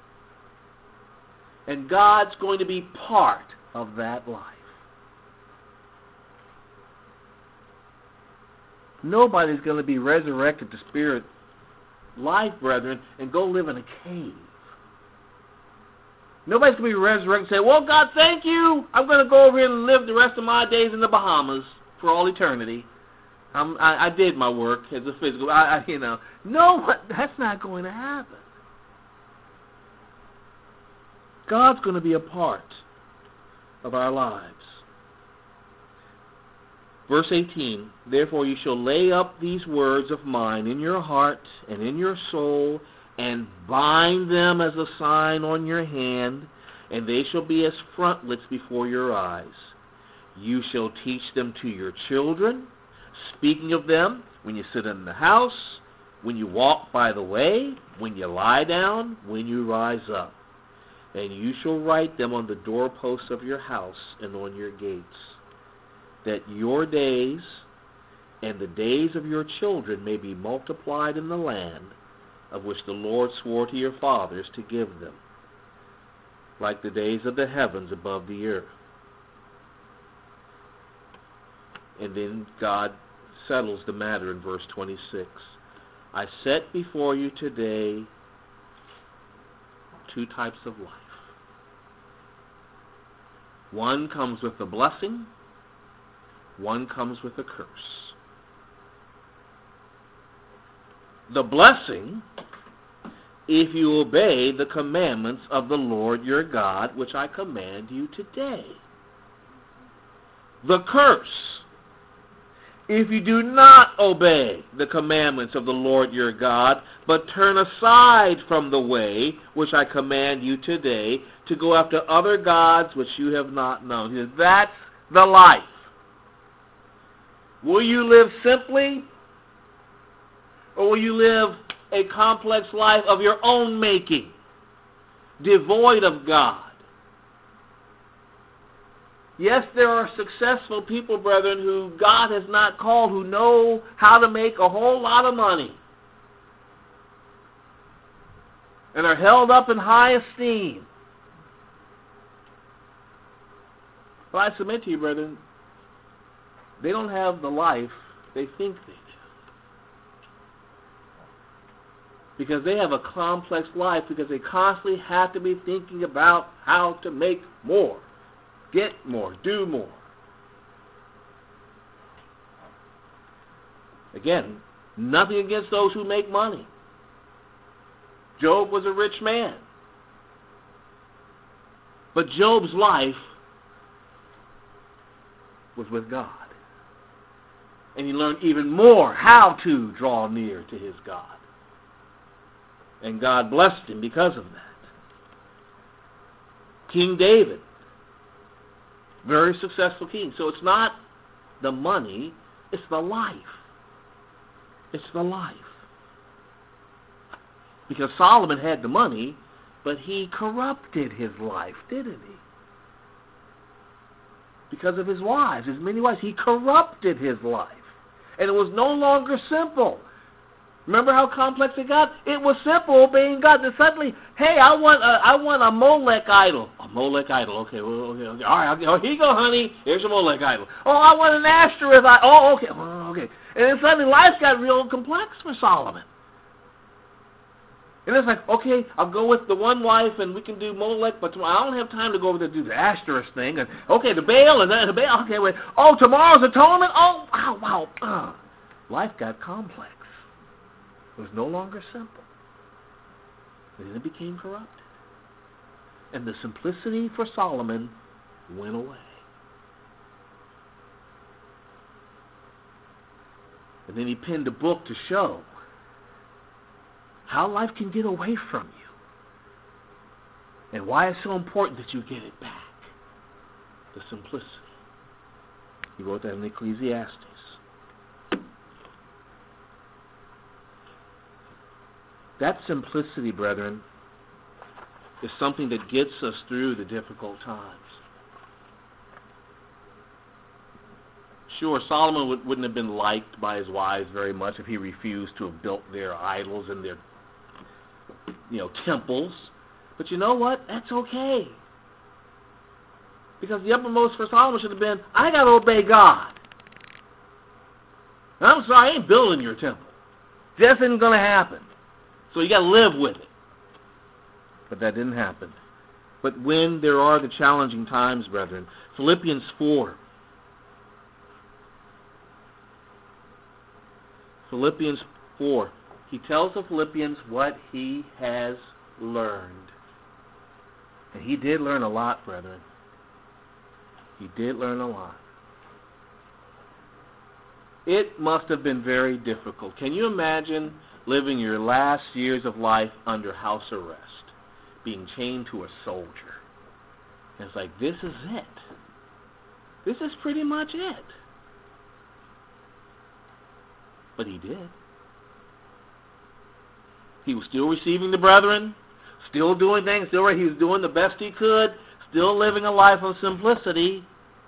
S1: And God's going to be part of that life. Nobody's going to be resurrected to spirit life, brethren, and go live in a cave. Nobody's going to be resurrected and say, well, God, thank you. I'm going to go over here and live the rest of my days in the Bahamas for all eternity. I did my work as a physical. No, that's not going to happen. God's going to be a part of our lives. Verse 18, therefore you shall lay up these words of mine in your heart and in your soul, and bind them as a sign on your hand, and they shall be as frontlets before your eyes. You shall teach them to your children, speaking of them when you sit in the house, when you walk by the way, when you lie down, when you rise up. And you shall write them on the doorposts of your house and on your gates, that your days and the days of your children may be multiplied in the land of which the Lord swore to your fathers to give them, like the days of the heavens above the earth. And then God settles the matter in verse 26. I set before you today two types of life. One comes with a blessing, one comes with a curse. The blessing, if you obey the commandments of the Lord your God, which I command you today. The curse, if you do not obey the commandments of the Lord your God, but turn aside from the way which I command you today, to go after other gods which you have not known. That's the life. Will you live simply, or will you live a complex life of your own making, devoid of God? Yes, there are successful people, brethren, who God has not called, who know how to make a whole lot of money and are held up in high esteem. But I submit to you, brethren, they don't have the life they think they do. Because they have a complex life, because they constantly have to be thinking about how to make more, get more, do more. Again, nothing against those who make money. Job was a rich man. But Job's life was with God. And he learned even more how to draw near to his God. And God blessed him because of that. King David, very successful king. So it's not the money, it's the life. It's the life. Because Solomon had the money, but he corrupted his life, didn't he? Because of his wives, his many wives. He corrupted his life. And it was no longer simple. Remember how complex it got? It was simple, obeying God. Then suddenly, hey, I want a Molech idol. A Molech idol. Okay, well, okay. All right, here you go, honey. Here's a Molech idol. Oh, I want an Ashtoreth idol. Oh, okay, well, okay. And then suddenly life got real complex for Solomon. And it's like, okay, I'll go with the one wife and we can do Molech, but I don't have time to go over there and do the Ashtoreth thing. And okay, the Baal, and then the Baal. Okay, wait. Oh, tomorrow's atonement. Oh, wow. Life got complex. It was no longer simple. And then it became corrupted. And the simplicity for Solomon went away. And then he penned a book to show how life can get away from you and why it's so important that you get it back. The simplicity. He wrote that in Ecclesiastes. That simplicity, brethren, is something that gets us through the difficult times. Sure, Solomon wouldn't have been liked by his wives very much if he refused to have built their idols and their, temples. But you know what? That's okay. Because the uppermost for Solomon should have been, I got to obey God. And I'm sorry, I ain't building your temple. Just isn't going to happen. So you got to live with it. But that didn't happen. But when there are the challenging times, brethren, Philippians 4. Philippians 4. He tells the Philippians what he has learned. And he did learn a lot, brethren. He did learn a lot. It must have been very difficult. Can you imagine living your last years of life under house arrest, being chained to a soldier? And it's like, this is it. This is pretty much it. But he did. He was still receiving the brethren, still doing things, he was doing the best he could, still living a life of simplicity.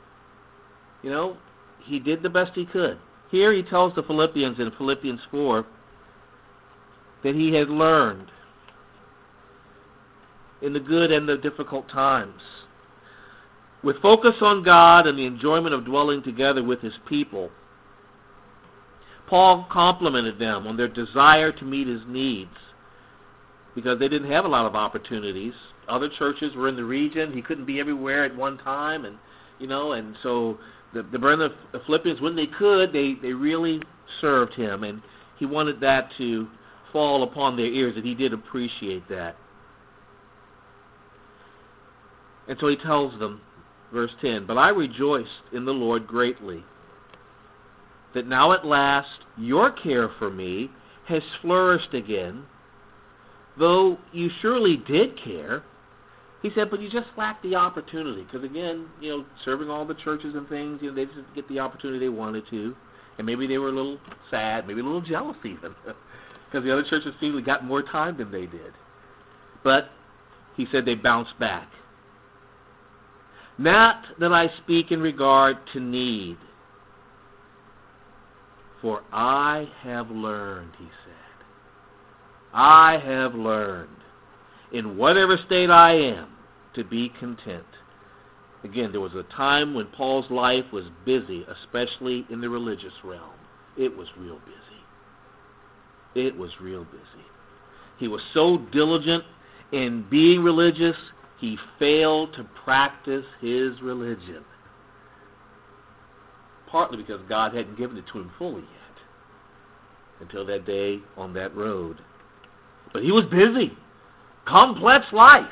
S1: He did the best he could. Here he tells the Philippians in Philippians 4 that he had learned in the good and the difficult times. With focus on God and the enjoyment of dwelling together with his people, Paul complimented them on their desire to meet his needs because they didn't have a lot of opportunities. Other churches were in the region. He couldn't be everywhere at one time. And so the brethren of the Philippians, when they could, they really served him. And he wanted that to fall upon their ears, and he did appreciate that. And so he tells them, verse 10, "But I rejoiced in the Lord greatly, that now at last your care for me has flourished again, though you surely did care." He said, but you just lacked the opportunity. Because again, serving all the churches and things, they didn't get the opportunity they wanted to. And maybe they were a little sad, maybe a little jealous even. Because the other churches seemingly got more time than they did. But he said they bounced back. "Not that I speak in regard to need, for I have learned," he said. "I have learned, in whatever state I am, to be content." Again, there was a time when Paul's life was busy, especially in the religious realm. It was real busy. It was real busy. He was so diligent in being religious, he failed to practice his religion. Partly because God hadn't given it to him fully yet, until that day on that road. But he was busy. Complex life.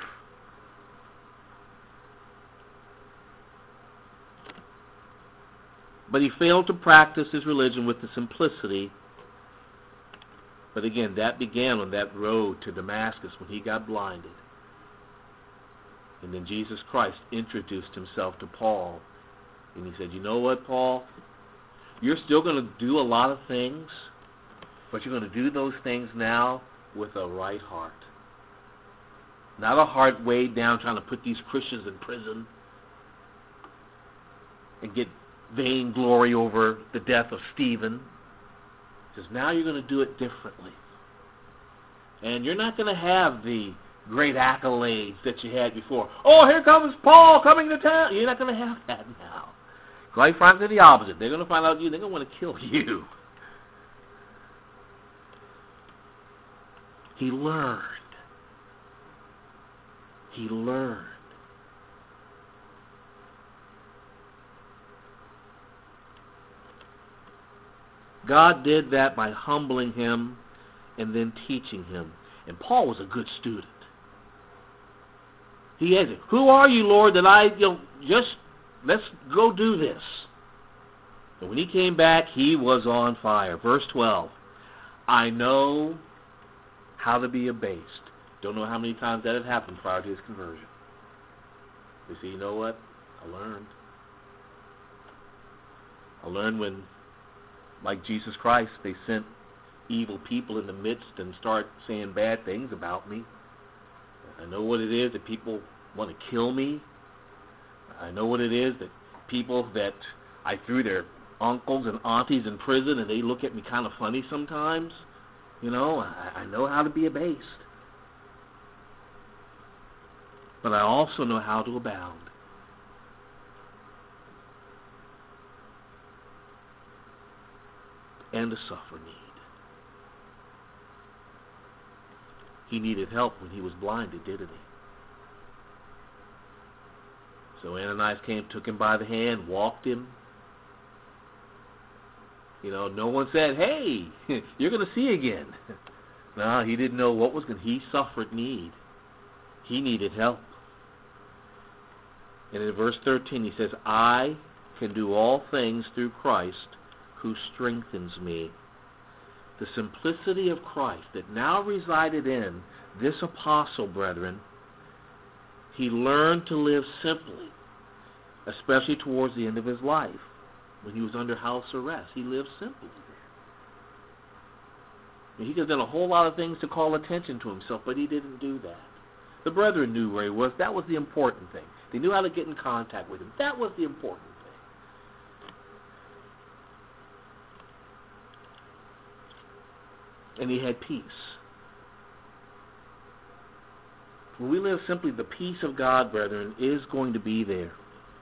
S1: But he failed to practice his religion with the simplicity. But again, that began on that road to Damascus when he got blinded. And then Jesus Christ introduced himself to Paul. And he said, "You know what, Paul? You're still going to do a lot of things, but you're going to do those things now with a right heart. Not a heart weighed down trying to put these Christians in prison and get vainglory over the death of Stephen. He says, now you're going to do it differently. And you're not going to have the great accolades that you had before. Oh, here comes Paul coming to town. You're not going to have that now. Quite frankly, the opposite. They're going to find out you. They're going to want to kill you. He learned. He learned. God did that by humbling him and then teaching him. And Paul was a good student. He asked, "Who are you, Lord, that I, let's go do this." And when he came back, he was on fire. Verse 12, "I know how to be abased." Don't know how many times that had happened prior to his conversion. You see, you know what? I learned when, like Jesus Christ, they sent evil people in the midst and start saying bad things about me. I know what it is that people want to kill me. I know what it is that people that I threw their uncles and aunties in prison and they look at me kind of funny sometimes. You know, I know how to be abased. But I also know how to abound. And to suffer need. He needed help when he was blinded, didn't he? So Ananias came, took him by the hand, walked him. You know, no one said, hey, you're going to see again. No, he didn't know what was going to. He suffered need. He needed help. And in verse 13 he says, I can do all things through Christ who strengthens me. The simplicity of Christ that now resided in this apostle, brethren, he learned to live simply, especially towards the end of his life. When he was under house arrest, he lived simply there. He could have done a whole lot of things to call attention to himself, but he didn't do that. The brethren knew where he was. That was the important thing. They knew how to get in contact with him. That was the important thing. And he had peace. When we live simply, the peace of God, brethren, is going to be there.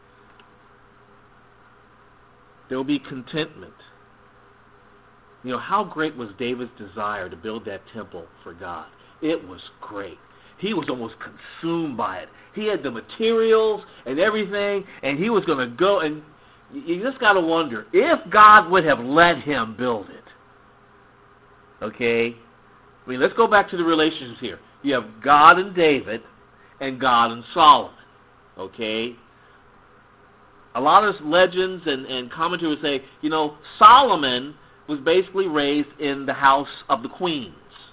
S1: There will be contentment. You know, how great was David's desire to build that temple for God? It was great. He was almost consumed by it. He had the materials and everything, and he was going to go, and you just got to wonder, if God would have let him build it. Okay? I mean, let's go back to the relationships here. You have God and David, and God and Solomon. Okay? A lot of legends and commentators say, you know, Solomon was basically raised in the house of the queens.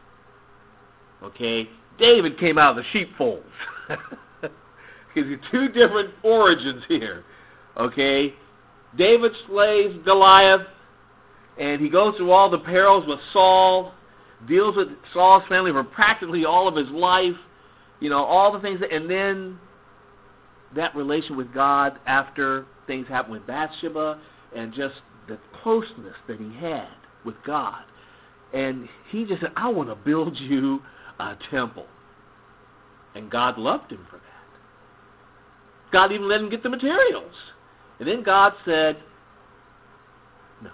S1: Okay? David came out of the sheepfolds. Because two different origins here. Okay? David slays Goliath, and he goes through all the perils with Saul, deals with Saul's family for practically all of his life, you know, all the things, and then that relation with God after things happened with Bathsheba, and just the closeness that he had with God. And he just said, I want to build you a temple. And God loved him for that. God even let him get the materials. And then God said, no.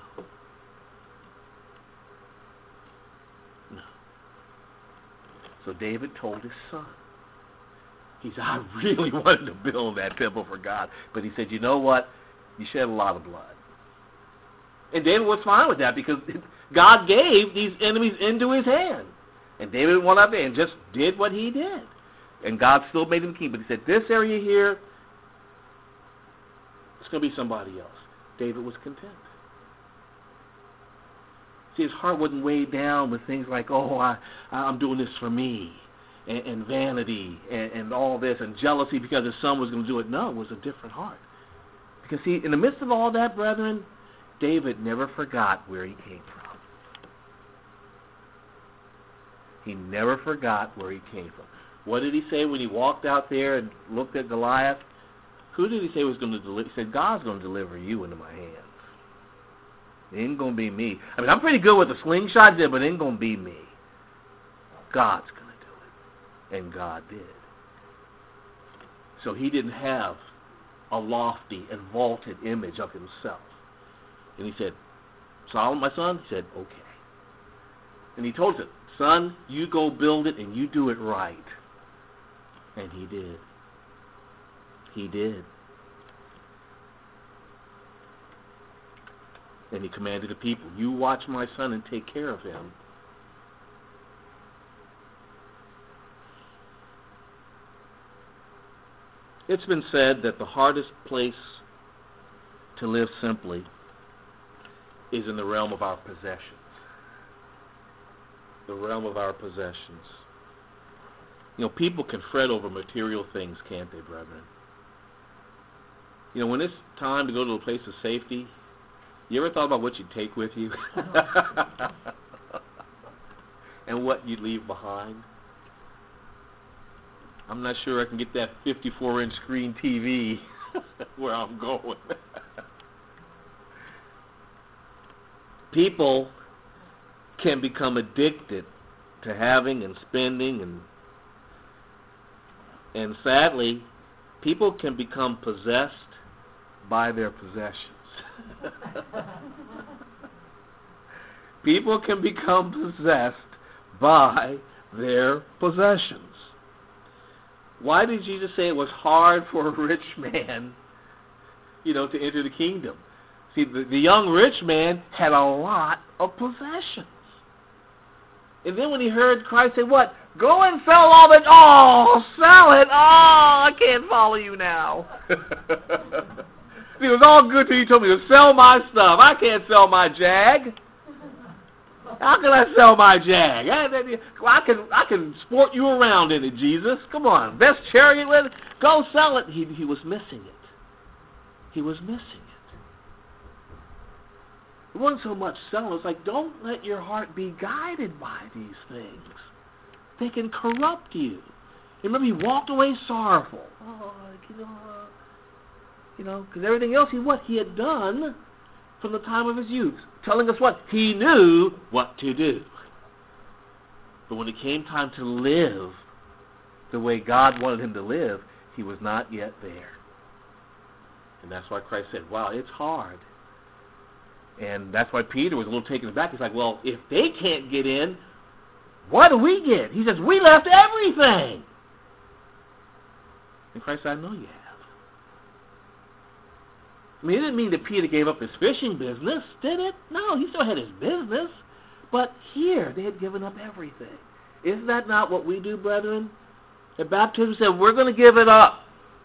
S1: No. So David told his son. He said, I really wanted to build that temple for God. But he said, you know what? You shed a lot of blood. And David was fine with that because God gave these enemies into his hand. And David went up there and just did what he did. And God still made him king. But he said, this area here, it's going to be somebody else. David was content. See, his heart wasn't weighed down with things like, oh, I'm doing this for me. And vanity and all this and jealousy because his son was going to do it. No, it was a different heart. Because, see, in the midst of all that, brethren, David never forgot where he came from. He never forgot where he came from. What did he say when he walked out there and looked at Goliath? Who did he say was going to deliver? He said, God's going to deliver you into my hands. It ain't going to be me. I mean, I'm pretty good with a slingshot, but it ain't going to be me. God's going to do it. And God did. So he didn't have a lofty and vaulted image of himself. And he said, Solomon, my son? He said, okay. And he told him, son, you go build it and you do it right. And he did. He did. And he commanded the people, you watch my son and take care of him. It's been said that the hardest place to live simply is in the realm of our possessions. The realm of our possessions. You know, people can fret over material things, can't they, brethren? You know, when it's time to go to a place of safety, you ever thought about what you take with you? and what you'd leave behind? I'm not sure I can get that 54-inch screen TV where I'm going. People can become addicted to having and spending, and sadly, people can become possessed by their possessions. People can become possessed by their possessions. Why did Jesus say it was hard for a rich man, to enter the kingdom? See, the young rich man had a lot of possessions. And then when he heard Christ say, what? Go and sell all that. Oh, sell it. Oh, I can't follow you now. It was all good till you told me to sell my stuff. I can't sell my Jag. How can I sell my Jag? I can sport you around in it, Jesus. Come on. Best chariot with it. Go sell it. He was missing it. He was missing it. It wasn't so much selling. It's like, don't let your heart be guided by these things. They can corrupt you. And remember, he walked away sorrowful. Because everything else he had done from the time of his youth, telling us what? He knew what to do. But when it came time to live the way God wanted him to live, he was not yet there. And that's why Christ said, wow, it's hard. And that's why Peter was a little taken aback. He's like, well, if they can't get in, what do we get? He says, we left everything. And Christ said, I know you have. I mean, it didn't mean that Peter gave up his fishing business, did it? No, he still had his business. But here, they had given up everything. Isn't that not what we do, brethren? At baptism, we said, we're going to give it up.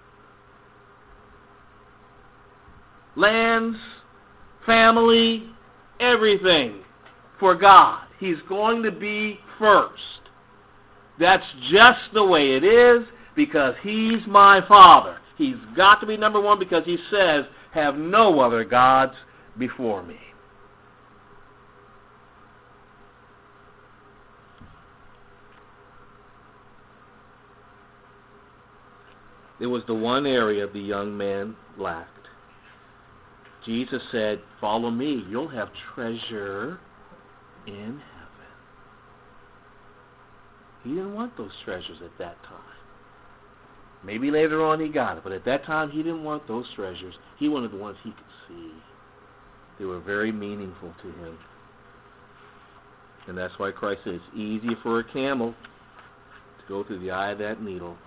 S1: Lands, family, everything for God. He's going to be first. That's just the way it is because he's my Father. He's got to be number one because he says, have no other gods before me. It was the one area the young man lacked. Jesus said, follow me. You'll have treasure in heaven. He didn't want those treasures at that time. Maybe later on he got it, but at that time he didn't want those treasures. He wanted the ones he could see. They were very meaningful to him. And that's why Christ said it's easier for a camel to go through the eye of that needle.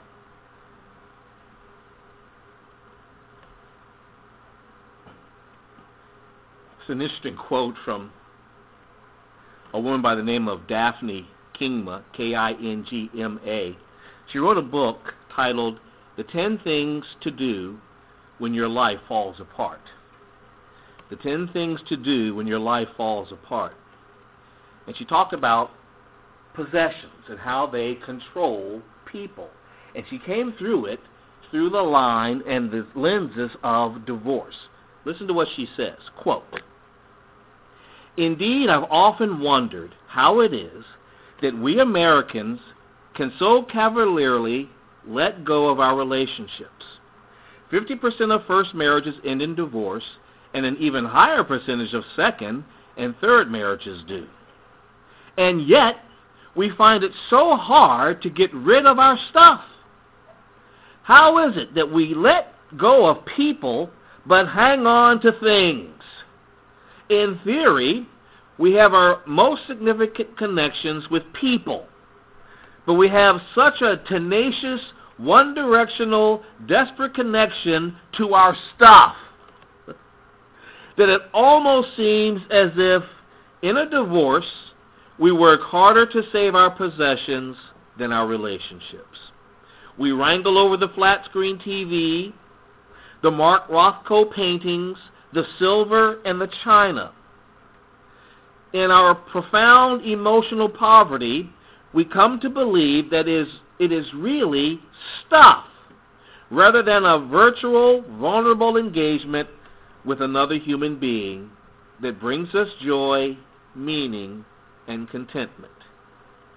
S1: It's an interesting quote from a woman by the name of Daphne Kingma, Kingma. She wrote a book titled The 10 Things to Do When Your Life Falls Apart. The 10 Things to Do When Your Life Falls Apart. And she talked about possessions and how they control people. And she came through it through the line and the lenses of divorce. Listen to what she says, quote, indeed, I've often wondered how it is that we Americans can so cavalierly let go of our relationships. 50% of first marriages end in divorce, and an even higher percentage of second and third marriages do. And yet, we find it so hard to get rid of our stuff. How is it that we let go of people but hang on to things? In theory, we have our most significant connections with people, but we have such a tenacious, one-directional, desperate connection to our stuff that it almost seems as if in a divorce we work harder to save our possessions than our relationships. We wrangle over the flat-screen TV, the Mark Rothko paintings, the silver and the china. In our profound emotional poverty, we come to believe that it is really stuff rather than a virtual, vulnerable engagement with another human being that brings us joy, meaning, and contentment.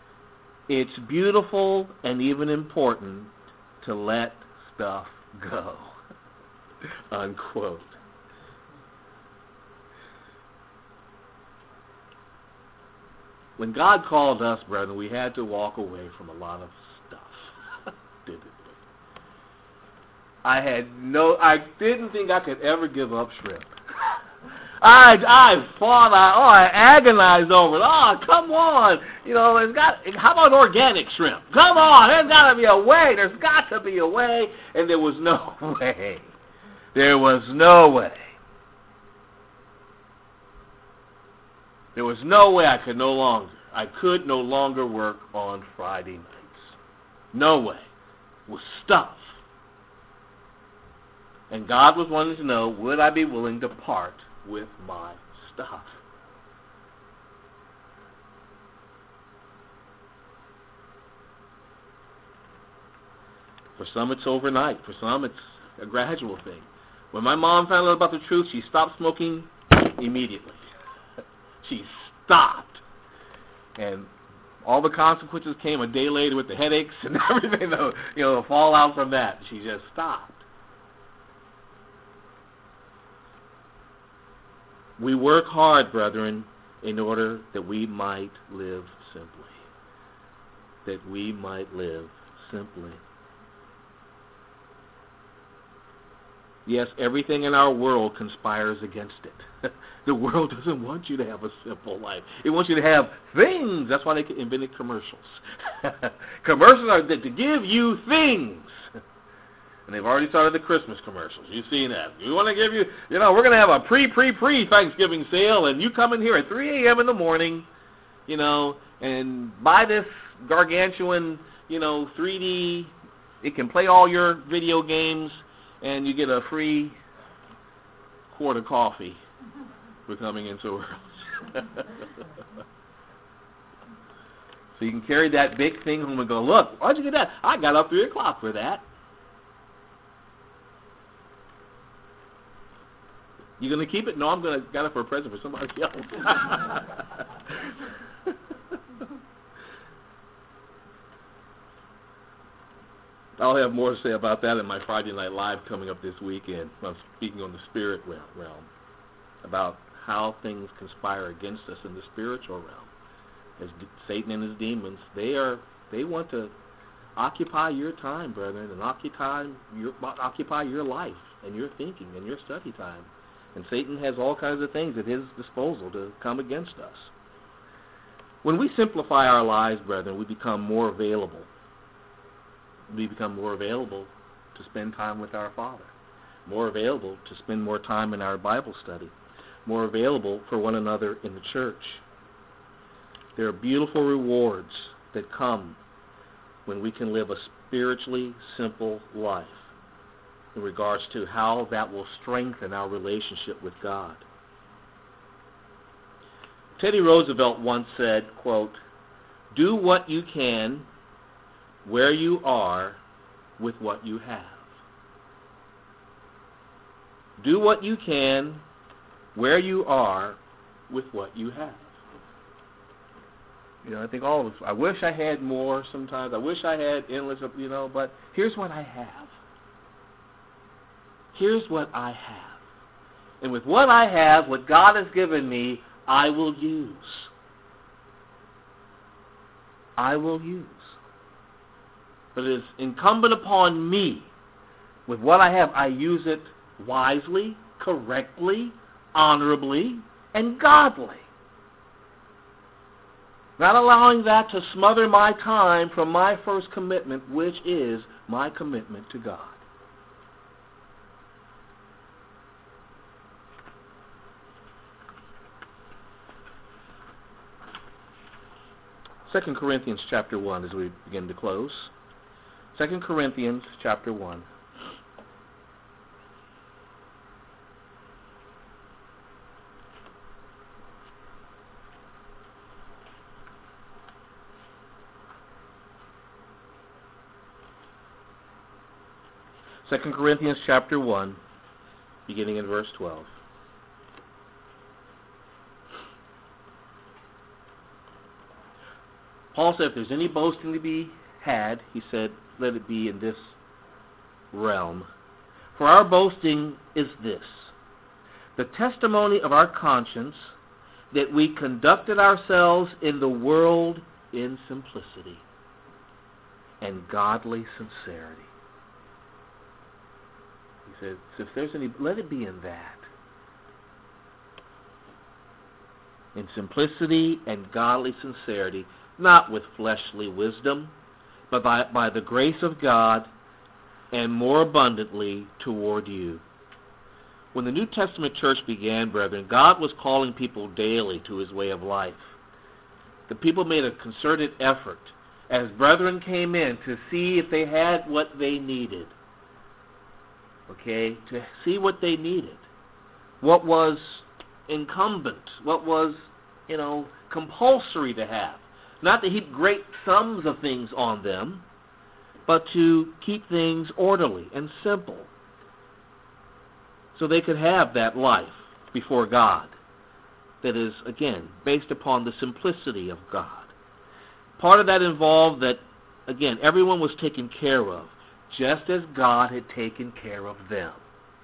S1: It's beautiful and even important to let stuff go. Unquote. When God called us, brethren, we had to walk away from a lot of stuff, didn't we? I didn't think I could ever give up shrimp. I fought, I agonized over it. Oh, come on. How about organic shrimp? Come on, there's got to be a way. There's got to be a way. And there was no way. There was no way. There was no way I could no longer work on Friday nights. No way. It was stuff. And God was wanting to know, would I be willing to part with my stuff? For some it's overnight. For some it's a gradual thing. When my mom found out about the truth, she stopped smoking immediately. She stopped. And all the consequences came a day later with the headaches and everything, the fallout from that. She just stopped. We work hard, brethren, in order that we might live simply. That we might live simply. Yes, everything in our world conspires against it. The world doesn't want you to have a simple life. It wants you to have things. That's why they invented commercials. Commercials are to give you things. And they've already started the Christmas commercials. You've seen that. We want to give you, we're going to have a pre-Thanksgiving sale, and you come in here at 3 a.m. in the morning, and buy this gargantuan, 3D, it can play all your video games, and you get a free quart of coffee for coming in so early. So you can carry that big thing home and go, look, why'd you get that? I got up 3 o'clock for that. You going to keep it? No, I'm going to got it for a present for somebody else. I'll have more to say about that in my Friday Night Live coming up this weekend. I'm speaking on the spirit realm about how things conspire against us in the spiritual realm. As Satan and his demons, they want to occupy your time, brethren, and occupy your life and your thinking and your study time. And Satan has all kinds of things at his disposal to come against us. When we simplify our lives, brethren, we become more available. We become more available to spend time with our Father, more available to spend more time in our Bible study, more available for one another in the church. There are beautiful rewards that come when we can live a spiritually simple life in regards to how that will strengthen our relationship with God. Teddy Roosevelt once said, quote, "Do what you can where you are with what you have." Do what you can where you are with what you have. I think all of us, I wish I had more sometimes. I wish I had endless, but here's what I have. Here's what I have. And with what I have, what God has given me, I will use. I will use. But it is incumbent upon me. With what I have, I use it wisely, correctly, honorably, and godly. Not allowing that to smother my time from my first commitment, which is my commitment to God. 2 Corinthians chapter 1 as we begin to close. 2 Corinthians chapter 1. Second Corinthians chapter 1, beginning in verse 12. Paul said, if there's any boasting to be had, he said, let it be in this realm. For our boasting is this, the testimony of our conscience, that we conducted ourselves in the world in simplicity and godly sincerity. He said, so if there's any, let it be in that. In simplicity and godly sincerity, not with fleshly wisdom, but by the grace of God, and more abundantly toward you. When the New Testament church began, brethren, God was calling people daily to his way of life. The people made a concerted effort as brethren came in to see if they had what they needed. Okay? To see what they needed. What was incumbent. What was, compulsory to have. Not to heap great sums of things on them, but to keep things orderly and simple, so they could have that life before God that is, again, based upon the simplicity of God. Part of that involved that, again, everyone was taken care of, just as God had taken care of them.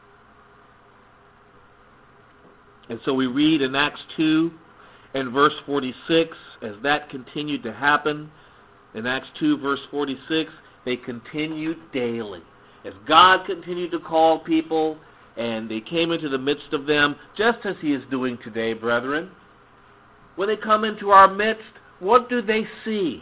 S1: And so we read in Acts 2 and verse 46, as that continued to happen, in Acts 2 verse 46, they continued daily. As God continued to call people, and they came into the midst of them, just as he is doing today, brethren. When they come into our midst, what do they see?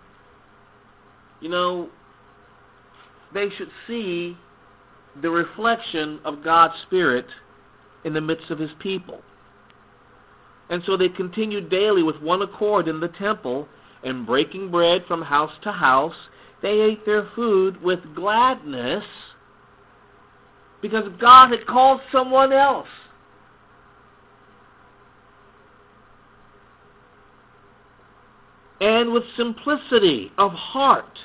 S1: They should see the reflection of God's Spirit in the midst of his people. And so they continued daily with one accord in the temple, and breaking bread from house to house, they ate their food with gladness, because God had called someone else. And with simplicity of heart.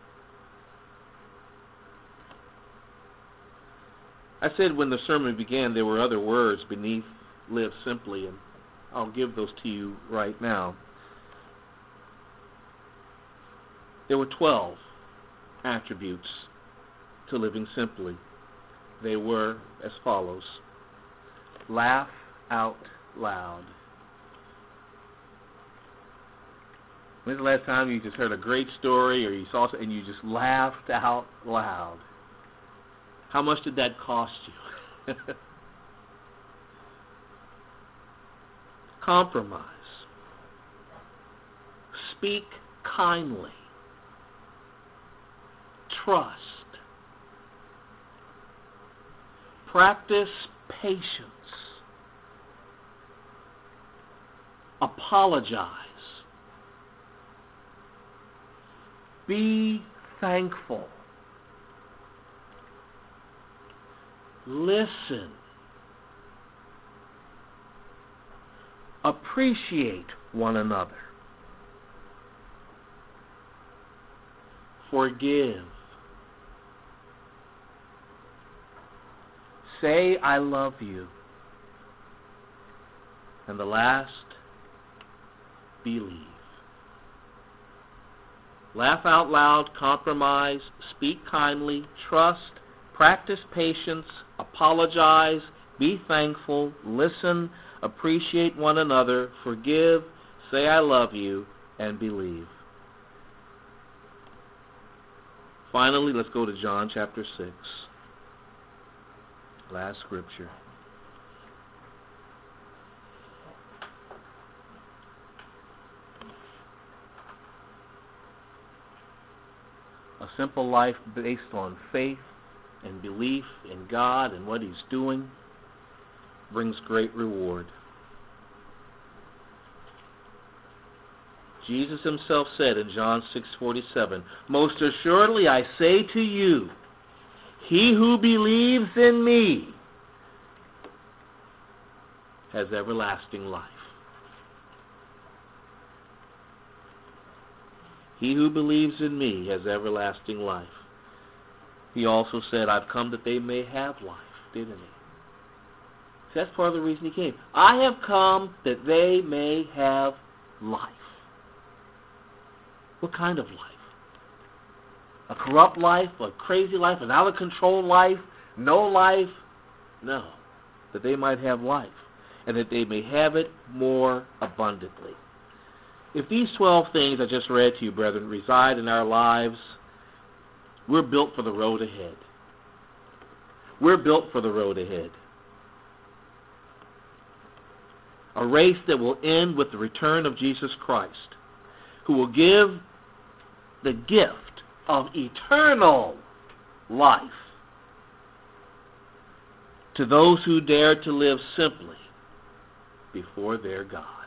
S1: I said when the sermon began there were other words beneath live simply, and I'll give those to you right now. There were 12 attributes to living simply. They were as follows. Laugh out loud. When's the last time you just heard a great story or you saw something and you just laughed out loud? How much did that cost you? Compromise. Speak kindly. Trust. Practice patience. Apologize. Be thankful. Listen. Appreciate one another. Forgive. Say, I love you. And the last, believe. Laugh out loud, compromise, speak kindly, trust, practice patience, apologize, be thankful, listen, appreciate one another, forgive, say I love you, and believe. Finally, let's go to John chapter 6. Last scripture. A simple life based on faith and belief in God and what he's doing brings great reward. Jesus himself said in John 6:47, most assuredly I say to you, he who believes in me has everlasting life. He who believes in me has everlasting life. He also said, I've come that they may have life, didn't he? So that's part of the reason he came. I have come that they may have life. What kind of life? A corrupt life, a crazy life, an out-of-control life, no life? No, that they might have life, and that they may have it more abundantly. If these 12 things I just read to you, brethren, reside in our lives, we're built for the road ahead. We're built for the road ahead. A race that will end with the return of Jesus Christ, who will give the gift of eternal life to those who dare to live simply before their God.